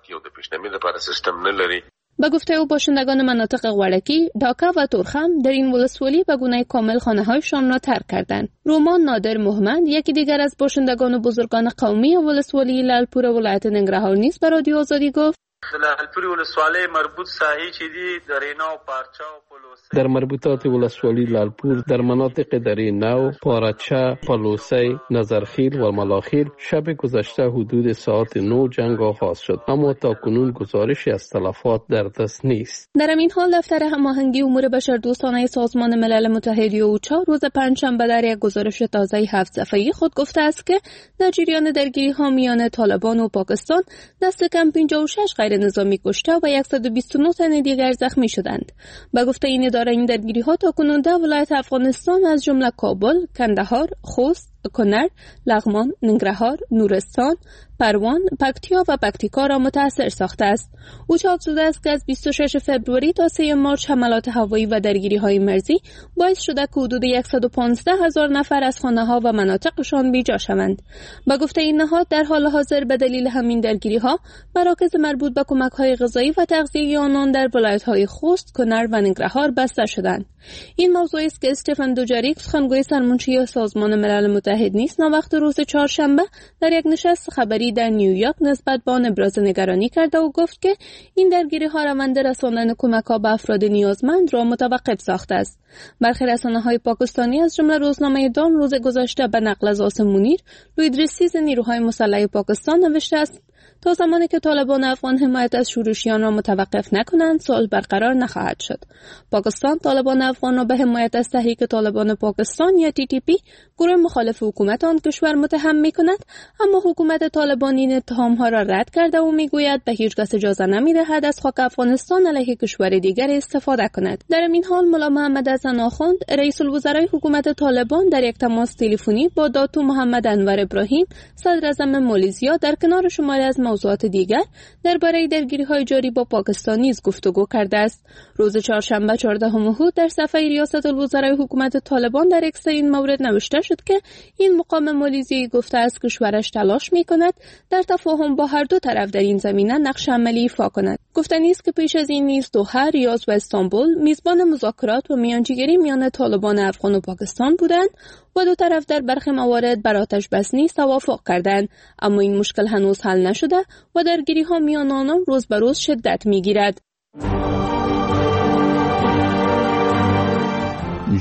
با گفته او باشندگان مناطق غورکی، ډاکا و تورخم در این ولسوالی به گونه کامل خانه هایشان را ترک کردند. رومان نادر محمد، یکی دیگر از باشندگان و بزرگان قومی ولسوالی لالپور ولایت ننگرهار نیز به رادیو آزادی گفت: لالپور ولسوالی مربوط ساحی چی دی در اینا و پارچا و پلوسه. در مربوطات ولسوالی لالپور در مناطق درینا و پارچا، پلوسه، نظرخیل و ملاخیل شب گذشته حدود ساعت نه جنگ آغاز شد، اما تا کنون گزارشی از تلفات در دست نیست. در این حال دفتر هماهنگی امور بشردوستانه سازمان ملل متحد اوچا روز پنجشنبه در یک گزارش تازه هفت صفحه‌ای خود گفته است که در جریان درگیری‌ها میان طالبان و پاکستان دست کم پنجاه و شش غیر نظامی کشته و صد و بیست و نه تن دیگر زخمی شدند. با گفته این اداره این درگیری‌ها تا کنون در ولایت افغانستان از جمله کابل، کندهار، خوست، کنر، لغمان، ننگرهار، نورستان، پروان، پکتیا و پکتیکا را متاثر ساخته است. او چاپ زده است که از بیست و ششم فوریه تا سوم مارس حملات هوایی و درگیری‌های مرزی باعث شده که حدود صد و پانزده هزار نفر از خانه‌ها و مناطقشان بیجا شوند. با گفته این نهاد در حال حاضر به دلیل همین درگیری‌ها مراکز مربوط به کمک‌های غذایی و تغذیه آنان در ولایت‌های خوست، کنر و ننگرهار بسته شدند. این موضوعی است که استفان دوجاریک، سخنگوی سرمنشی سازمان ملل متحد نیز ناوقت روز چهارشنبه در یک نشست خبری در نیویورک نسبت به آن ابراز نگرانی کرده و گفت که این درگیری‌ها روند رساندن کمک‌ها به افراد نیازمند را متوقف ساخته است. برخی رسانه‌های پاکستانی از جمله روزنامه دان روز گذشته به نقل از آسم منیر، لوید رسیز نیروهای مسلح پاکستان نوشته است: تا زمانی که طالبان افغان حمایت از شورشیان را متوقف نکنند، صلح برقرار نخواهد شد. پاکستان طالبان افغان را به حمایت از تحریک طالبان پاکستان یا تی تی پی، گروه مخالف حکومت آن کشور، متهم می‌کند، اما حکومت طالبان این اتهام‌ها را رد کرده و می‌گوید به هیچ کس اجازه نمی‌دهد از خاک افغانستان علیه کشور دیگر استفاده کند. در این حال ملا محمد حسن آخوند، رئیس الوزرای حکومت طالبان، در یک تماس تلفنی با داتو محمد انور ابراهیم، صدر اعظم مالیزیا، در کنار شماری از موضوعات دیگر درباره درگیری‌های جاری با پاکستان نیز گفتگو کرده است. روز چهارشنبه چهاردهم اهود در صفحه ریاست الوزرای حکومت طالبان در اکس این مورد نوشته شد که این مقام مالیزیایی گفته است کشورش تلاش می‌کند در تفاهم با هر دو طرف در این زمینه نقش عملی ایفا کند. گفتنی است که پیش از این نیز دوحه، ریاض و استانبول میزبان مذاکرات و میانجیگری میان طالبان افغان و پاکستان بودند و دو طرف در برخی موارد بر آتش بس نیز توافق کردند، اما این مشکل هنوز حل نشده و درگیری‌ها میان آنان روز به روز شدت می‌گیرد.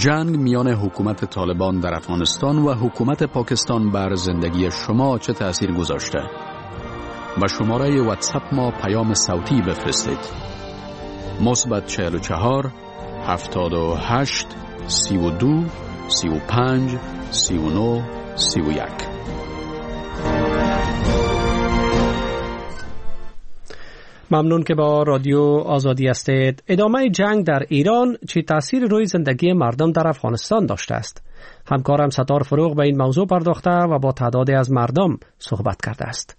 جنگ میان حکومت طالبان در افغانستان و حکومت پاکستان بر زندگی شما چه تأثیر گذاشته؟ با شماره واتساپ ما پیام صوتی بفرستید. مثبت چهل و چهار هفتاد و هشت سی و دو سی و پنج سی و نه سی و یک. ممنون که با رادیو آزادی هستید. ادامه جنگ در ایران چه تأثیر روی زندگی مردم در افغانستان داشته است؟ همکارم ستار فروغ به این موضوع پرداخته و با تعدادی از مردم صحبت کرده است.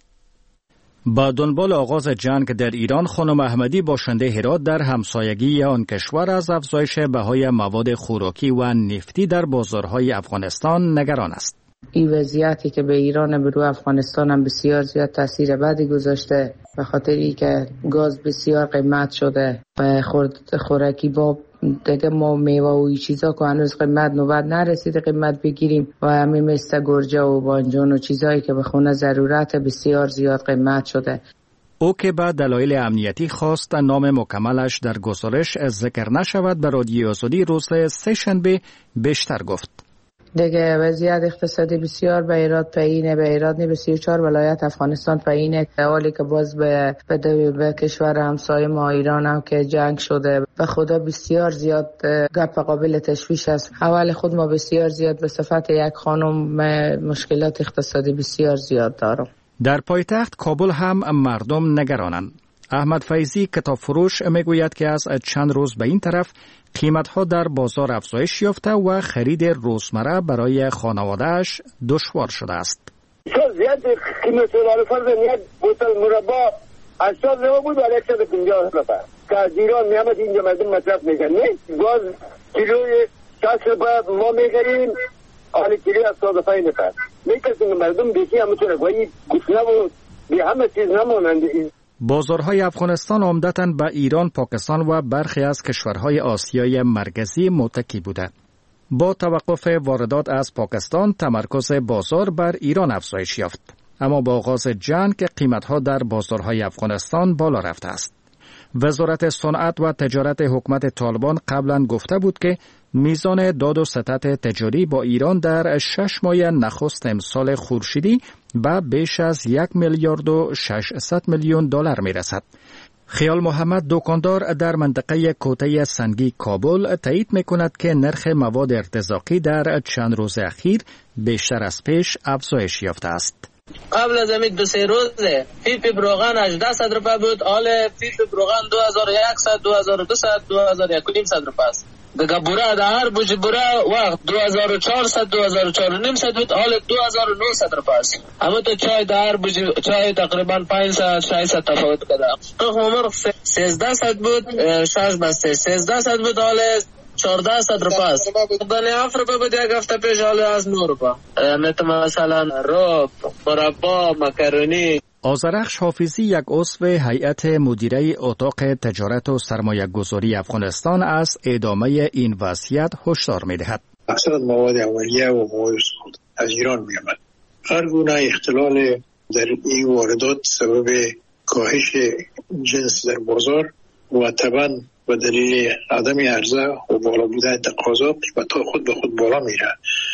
با دنبال آغاز جنگ در ایران، خانم احمدی باشنده هرات در همسایگی آن کشور از افزایش بهای مواد خوراکی و نفتی در بازارهای افغانستان نگران است. این وضعیتی که به ایران و افغانستان هم بسیار زیاد تاثیر بدی گذاشته، به خاطر اینکه گاز بسیار قیمت شده و خوراکی با دیگه ما میوه و این چیزا که هنوز قیمت نوبت نرسیده قیمت بگیریم و همین مثل گرجه و بانجان و چیزایی که به خونه ضرورت بسیار زیاد قیمت شده. او که به دلایل امنیتی خواست نام مکملش در گزارش ذکر نشود، به رادیو آزادی روز سه شنبه بیشتر گفت. دیگه وضعیت اقتصادی بسیار به ایراد پایینه، به ایراد نی سی و چهار ولایت افغانستان پایینه، حالی که باز به به, به کشور همسایه ما ایران هم که جنگ شده، به خدا بسیار زیاد گپ قابل تشویش است. اول خود ما بسیار زیاد به صفت یک خانم مشکلات اقتصادی بسیار زیاد دارم. در پایتخت کابل هم مردم نگرانند. احمد فیضی کتاب فروش میگوید که از چند روز به این طرف قیمت‌ها در بازار افزایش یافته و خرید روزمره برای خانواده‌اش دشوار شده است. چون زیاد قیمت دلار فرض یک بوتل مربا هشتاد روبه بود ولی صد و پنجاه روبه که از ایران میامد اینجا مردم مصرف میکنن. نه گاز کیلوی شصت روبه ما میخریم، حالی کیلوی هفتاد و پنج روبه میکشیم. مردم بیشی همونطوره گویی گسنه و بی همه چیز نمونند. بازارهای افغانستان عمدتاً به ایران، پاکستان و برخی از کشورهای آسیای مرکزی متکی بوده. با توقف واردات از پاکستان، تمرکز بازار بر ایران افزایش یافت. اما با آغاز جنگ قیمت‌ها در بازارهای افغانستان بالا رفته است. وزارت صنعت و تجارت حکومت طالبان قبلا گفته بود که میزان داد و ستد تجاری با ایران در شش ماه نخست امسال خورشیدی به بیش از یک میلیارد و ششصد میلیون دلار می رسد. خیال محمد دکاندار در منطقه کوته سنگی کابل تایید می کند که نرخ مواد ارتزاقی در چند روز اخیر بیشتر از پیش افزایش یافته است. قبل از همین دو سه روزه پیپ روغن هجده صد روپیه بود، حال پیپ روغن دو هزار و صد، دو هزار و دویست، دو هزار و نیم روپیه است. دیگه بوره در هر بوج بوره وقت دو هزار و چهارصد، دو هزار و چهارصد بود، حال دو هزار و نهصد روپیه است. اما تو چای در هر بوج چای تقریبا پانصد ششصد تفاوت کرده. تخم مرغ سیزده صد بود، شش بسته سیزده صد بود، حال چهارده صد روپیه است. دانه هفت روپیه بود یک هفته پیش، حال از نه روپیه. مثلا رب، مربا، مکرونی. آذرخش حافظی، یک عضو هیئت مدیره اتاق تجارت و سرمایه گذاری افغانستان، از ادامه این وضعیت هشدار می‌دهد. اکثر مواد اولیه و مواد سخت از ایران می‌آمد. هر گونه اختلال در این واردات سبب کاهش جنس در بازار و طبعاً به دلیل عدم عرضه و بالا بودن تقاضا قیمت‌ها خود به خود بالا میره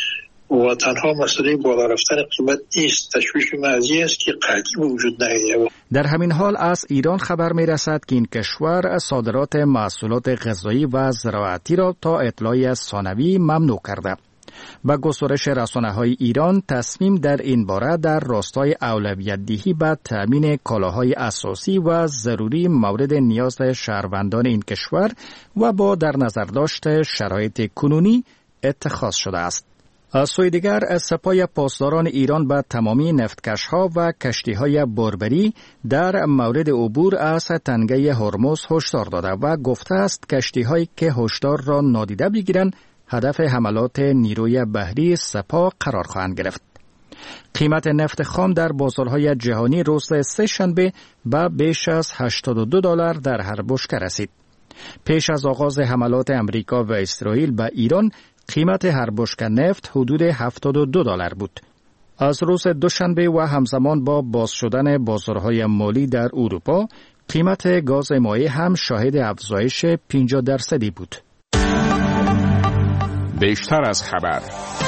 و تنها مسئله بالا رفتن قیمت نیست. تشویش مرزی است که قطعی وجود نداره. در همین حال از ایران خبر می رسد که این کشور صادرات محصولات غذایی و زراعتی را تا اطلاع ثانوی ممنوع کرده. با گزارش رسانه‌های ایران، تصمیم در این باره در راستای اولویت دهی به تامین کالاهای اساسی و ضروری مورد نیاز شهروندان این کشور و با در نظر داشت شرایط کنونی اتخاذ شده است. از سوی دیگر، سپاه پاسداران ایران به تمامی نفتکش‌ها و کشتی‌های باربری در مورد عبور از تنگه هرمز هشدار داده و گفته است کشتی‌هایی که هشدار را نادیده بگیرند هدف حملات نیروی بحری سپاه قرار خواهند گرفت. قیمت نفت خام در بازارهای جهانی روز سه شنبه به بیش از هشتاد و دو دلار در هر بشکه رسید. پیش از آغاز حملات امریکا و اسرائیل به ایران، قیمت هر بشکه نفت حدود هفتاد و دو دلار بود. از روز دوشنبه و همزمان با باز شدن بازارهای مالی در اروپا، قیمت گاز مایع هم شاهد افزایش پنجاه درصدی بود. بیشتر از خبر.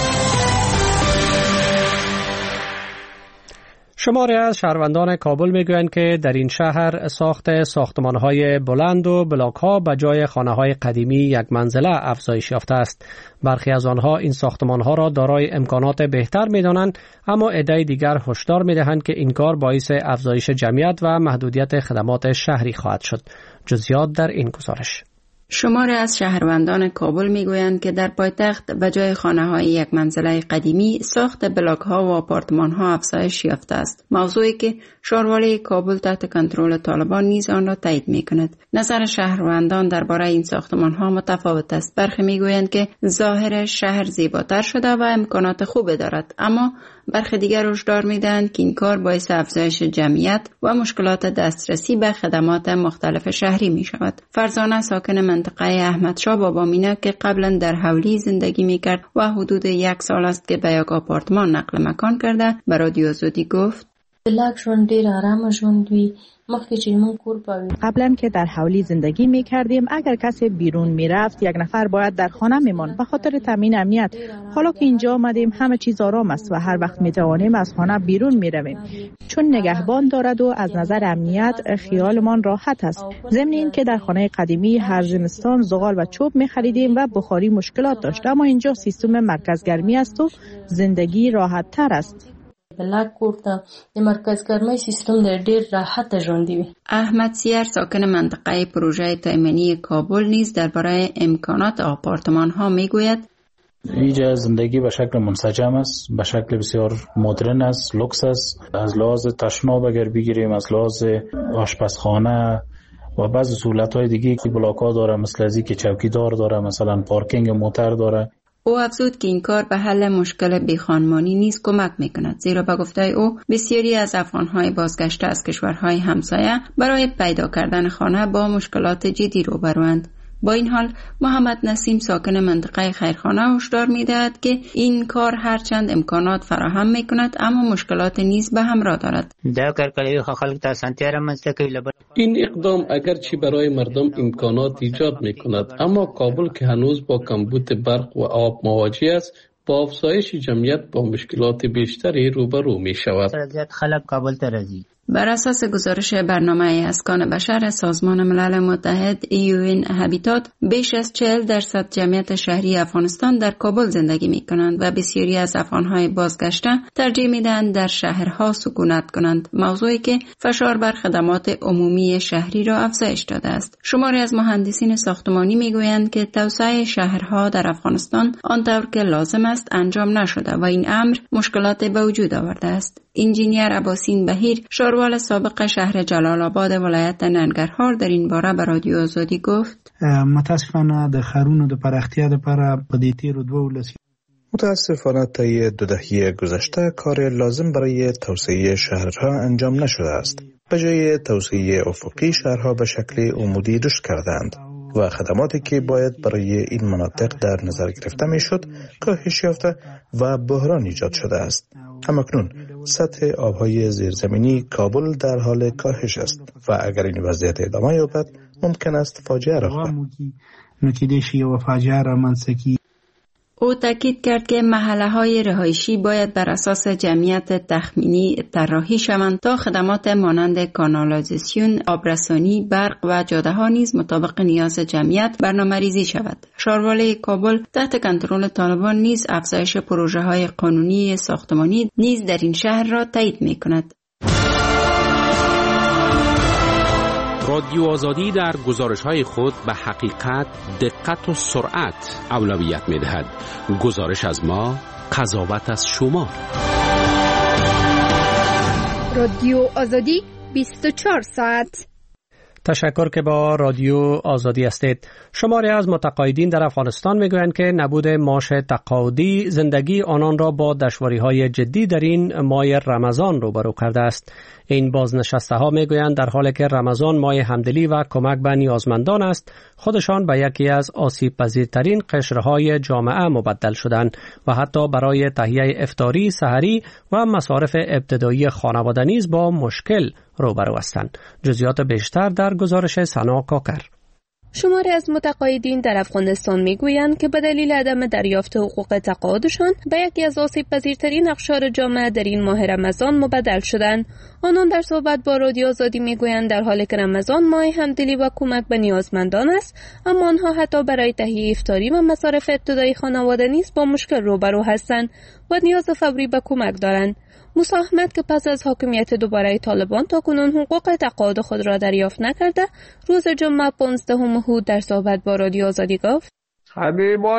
شماری از شهروندان کابل میگویند که در این شهر ساخت ساختمان‌های بلند و بلاک‌ها به جای خانه‌های قدیمی یک منزله افزایش یافته است. برخی از آنها این ساختمان‌ها را دارای امکانات بهتر می‌دانند، اما عده دیگر هشدار می‌دهند که این کار باعث افزایش جمعیت و محدودیت خدمات شهری خواهد شد. جزئیات در این گزارش. شماری از شهروندان کابل میگویند که در پایتخت به جای خانه‌های یک منزله قدیمی ساخت بلاک‌ها و آپارتمان‌ها افزایش یافته است، موضوعی که شهروالی کابل تحت کنترل طالبان نیز آن را تایید می‌کند. نظر شهروندان درباره این ساختمان‌ها متفاوت است. برخی میگویند که ظاهر شهر زیباتر شده و امکانات خوبی دارد، اما برخی دیگر هشدار می‌دهند که این کار باعث افزایش جمعیت و مشکلات دسترسی به خدمات مختلف شهری می‌شود. فرزانه ساکن منطقه احمدشاه بابامینا که قبلا در حولی زندگی می‌کرد و حدود یک سال است که به یک آپارتمان نقل مکان کرده، به رادیو آزادی گفت: لاک ژوند ډیر آرام ژوند وی. قبلا که در حولی زندگی می کردیم اگر کسی بیرون می رفت یک نفر باید در خانه می ماند به خاطر تامین امنیت. حالا که اینجا آمدیم همه چیز آرام است و هر وقت می توانیم از خانه بیرون می رویم چون نگهبان دارد و از نظر امنیت خیالمان راحت است. ضمن این که در خانه قدیمی هر زمستان زغال و چوب می خریدیم و بخاری مشکلات داشت، اما اینجا سیستم مرکزگرمی است و زندگی راحت تر است. بلاک کوټه د مرکز ګرمۍ سیستم د ډیر راحت ژوندۍ وي. احمد سیر ساکن منطقه پروژه تایمنی کابل نیز درباره امکانات آپارتمان ها میگوید: اینجا زندگی به شکل منسجم است، به شکل بسیار مدرن است، لوکس است. از لحاظ تشناب اگر بگیریم، از لحاظ آشپزخانه و بعضی سهولت‌های دیگه که بلاک‌ها داره، مثل ازی که چوکیدار داره، مثلا پارکینگ موتر داره. او افزود که این کار به حل مشکل بیخانمانی نیز کمک میکند، زیرا به گفته او بسیاری از افغان‌های بازگشته از کشورهای همسایه برای پیدا کردن خانه با مشکلات جدی روبروند. با این حال محمد نسیم ساکن منطقه خیرخانه هشدار می‌دهد که این کار هرچند امکانات فراهم می‌کند اما مشکلات نیز به همراه دارد. این اقدام اگرچه برای مردم امکانات ایجاد می‌کند، اما کابل که هنوز با کمبود برق و آب مواجه است، با افزایش جمعیت با مشکلات بیشتری روبرو می‌شود. خلق کابل ترازی. بر اساس گزارش برنامه اسکان بشر سازمان ملل متحد یو ان هابیتات، بیش از چهل درصد جمعیت شهری افغانستان در کابل زندگی می کنند و بسیاری از افغانهای بازگشته ترجیح می دهند در شهرها سکونت کنند، موضوعی که فشار بر خدمات عمومی شهری را افزایش داده است. شماری از مهندسین ساختمانی می گویند که توسعه شهرها در افغانستان آنطور که لازم است انجام نشده و این امر مشکلات به وجود آورده است. انجینیر عباسین بهیر، شهروال سابق شهر جلال آباد ولایت ننگرهار، در این باره به رادیو آزادی گفت: متاسفانه د خارونو د پراختیا لپاره په دې تیرو دوه ولسی متاسفانه طی دو دهه گذشته کار لازم برای توسعه شهرها انجام نشده است. به جای توسعه افقی شهرها به شکل عمودی رشد کردند و خدماتی که باید برای این مناطق در نظر گرفته میشد کاهش یافته و بحران ایجاد شده است. همکنون سطح آبهای زیرزمینی کابل در حال کاهش است و اگر این وضعیت ادامه یابد ممکن است فاجعه رخ دهد. او تاکید کرد که محله‌های رهایشی باید بر اساس جمعیت تخمینی طراحی شوند تا خدمات مانند کانالیزاسیون، آبرسانی، برق و جاده‌ها نیز مطابق نیاز جمعیت برنامه‌ریزی شود. شهروالی کابل تحت کنترل طالبان نیز افزایش پروژه‌های قانونی ساختمانی نیز در این شهر را تایید می‌کند. رادیو آزادی در گزارش‌های خود به حقیقت، دقت و سرعت اولویت می‌دهد. گزارش از ما، قضاوت از شما. رادیو آزادی بیست و چهار ساعت. تشکر که با رادیو آزادی هستید. شماری از متقاعدین در افغانستان میگویند که نبود معاش تقاعدی زندگی آنان را با دشواری‌های جدی در این ماه رمضان روبرو کرده است. این بازنشسته ها میگویند در حالی که رمضان ماه همدلی و کمک به نیازمندان است، خودشان به یکی از آسیب پذیرترین قشرهای جامعه مبدل شدند و حتی برای تهیه افطاری، سحری و مصارف ابتدایی خانواده نیز با مشکل روبرو هستند. جزئیات بیشتر در گزارش سنا کاکر. شماری از متقاعدین در افغانستان میگویند که به دلیل عدم دریافت حقوق تقاعدشان به یکی از آسیب پذیرترین اقشار جامعه در این ماه رمضان مبدل شدند. آنان در صحبت با رادیو آزادی میگویند در حالی که رمضان ماه همدلی و کمک به نیازمندان است، اما آنها حتی برای تهیه افطاری و مصارف ابتدایی خانواده نیز با مشکل روبرو هستند و نیاز فوری به کمک دارند. موسی احمد که پس از حاکمیت دوباره طالبان تاکنون حقوق تقاعد خود را دریافت نکرده، روز جمعه پانزدهم هود در صحبت با رادیو آزادی گفت: همه ما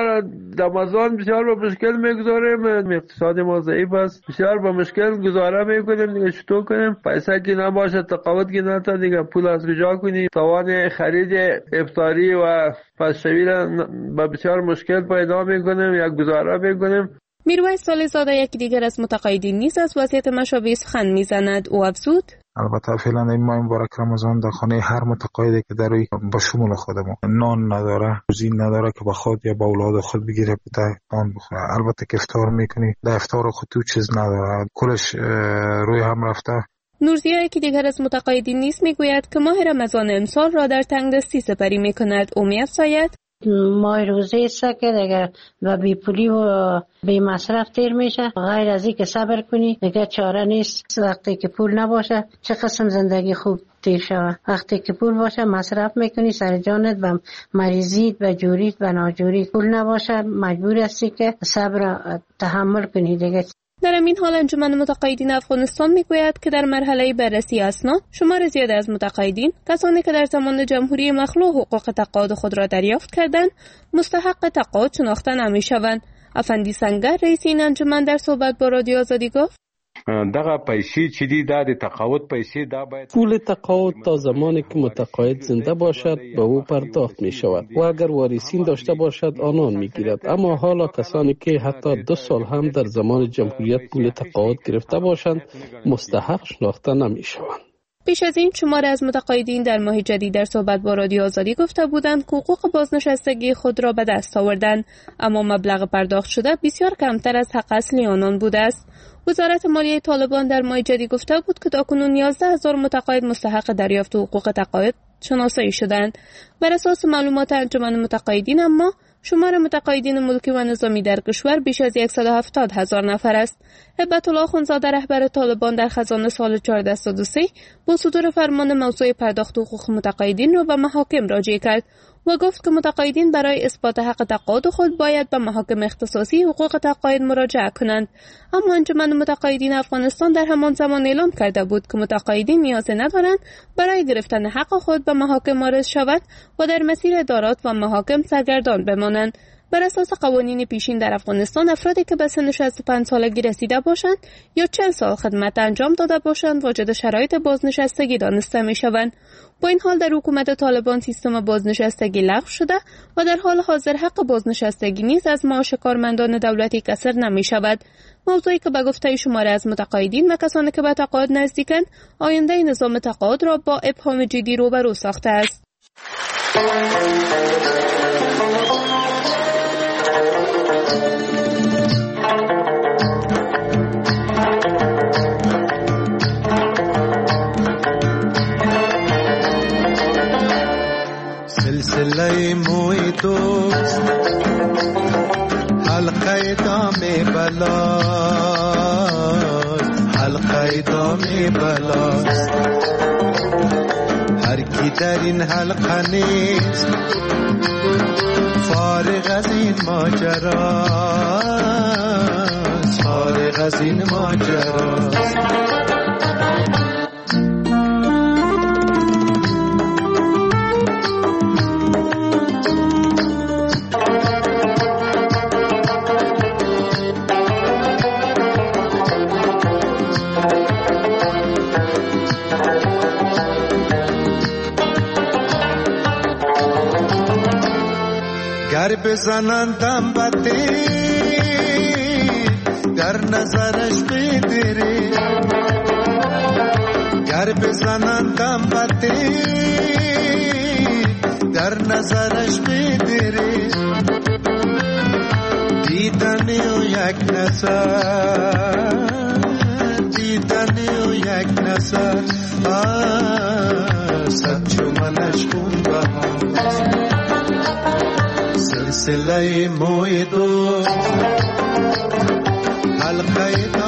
رمضان بسیار به مشکل میگذاریم، اقتصاد ما ضعیف است، بسیار به مشکل گذاره میکنیم. دیگه چطور کنیم؟ پیسه که نباشه، تقاعد که نتا، دیگه پول از کجا کنیم؟ توان خرید افطاری و پسشوی را به بسیار مشکل پیدا میکنیم، یک گزاره میکنیم. میرویس سالیزاده یکی دیگر از متقاعدین نیز از وضعیت مشابه سخن میزند. او افزود: البته فعلا این ماه مبارک رمضان در خانه هر متقاعدی که در روی با شمول خودمون نان نداره، روزی نداره که با خود یا با اولاد خود بگیره بده نان بخوره. البته که افطار میکنی، در افطار خود تو چیز نداره، کلش روی هم رفته. نورزیا یکی دیگر از متقاعدین نیز میگوید که ماه رمضان امسال را در تنگدستی سپری میکند. او می‌افزاید: ماه روزه است که دیگه و بی پولی و بی مصرف تیر میشه، غیر از این که صبر کنی دیگه چاره نیست. وقتی که پول نباشه چه قسم زندگی خوب تیر شود؟ وقتی که پول باشه مصرف میکنی سر جانت و مریضیت و جوریت و ناجوری. پول نباشه مجبور هستی که صبر تحمل کنی دیگه. در این حال انجمن متقاعدین افغانستان میگوید که در مرحله بررسی اسناد شمار زیاد از متقاعدین، کسانی که در زمان جمهوری مخلوع حقوق تقاعد خود را دریافت کردند، مستحق تقاعد شناخته نمیشوند. افندی سنگر رئیس این انجمن در صحبت با رادیو آزادی گفت: دغه پیسې چې دی د تقاعد پیسې دا باید پول تقاعد تا زمانی که متقاعد زنده باشد به او پرداخت می شود و اگر وارثین داشته باشد آنان می گیرد. اما حالا کسانی که حتی دو سال هم در زمان جمهوریت پول تقاعد گرفته باشند مستحق شناخته نمی شوند. پیش از این شماره از متقاعدین در ماه جدید در صحبت با رادیو آزادی گفته بودند که حقوق بازنشستگی خود را به دست آوردند، اما مبلغ پرداخت شده بسیار کمتر از حق اصلی آنان بوده است. وزارت مالیه طالبان در ماه جدید گفته بود که تاکنون یازده هزار متقاعد مستحق دریافت حقوق تقاعد شناسایی شدند. بر اساس معلومات انجمن متقاعدین اما شمار متقاعدین ملکی و نظامی در کشور بیش از صد و هفتاد هزار نفر است. هبت الله خونزاده رهبر طالبان در خزان سال چهارده صد و سه با صدور فرمان موضوع پرداخت حقوق متقاعدین را به محاکم راجع کرد و گفت که متقاعدین برای اثبات حق تقاعد خود باید به محاکم اختصاصی حقوق تقاعد مراجعه کنند. اما انجمن متقاعدین افغانستان در همان زمان اعلام کرده بود که متقاعدین نیاز ندارند برای گرفتن حق خود به محاکم عارض شود و در مسیر ادارات و محاکم سرگردان بمانند. بر اساس قوانین پیشین در افغانستان افرادی که به سن شصت و پنج سالگی رسیده باشند یا چند سال خدمت انجام داده باشند واجد شرایط بازنشستگی دانسته می شوند. با این حال در حکومت طالبان سیستم بازنشستگی لغو شده و در حال حاضر حق بازنشستگی نیز از معاش کارمندان دولتی کسر نمی شود. موضوعی که به گفته شماره از متقاعدین و کسانی که به تقاعد نزدیکند آینده نظام تقاعد را با ابهام جدی روبرو ساخته است. سلسله موی دوست حلقه دام بلاست، حلقه دام بلاست. هر کی در این حلقه نیست فارغ از این ماجراست، فارغ از این ماجراست. گر بزنندم بده در نظرش بدره، گر بزنندم بده در نظرش بدره. دیدن او یک نظر، دیدن او یک نظر، صد چو منش خون بهاست. سلای موی دو حلقه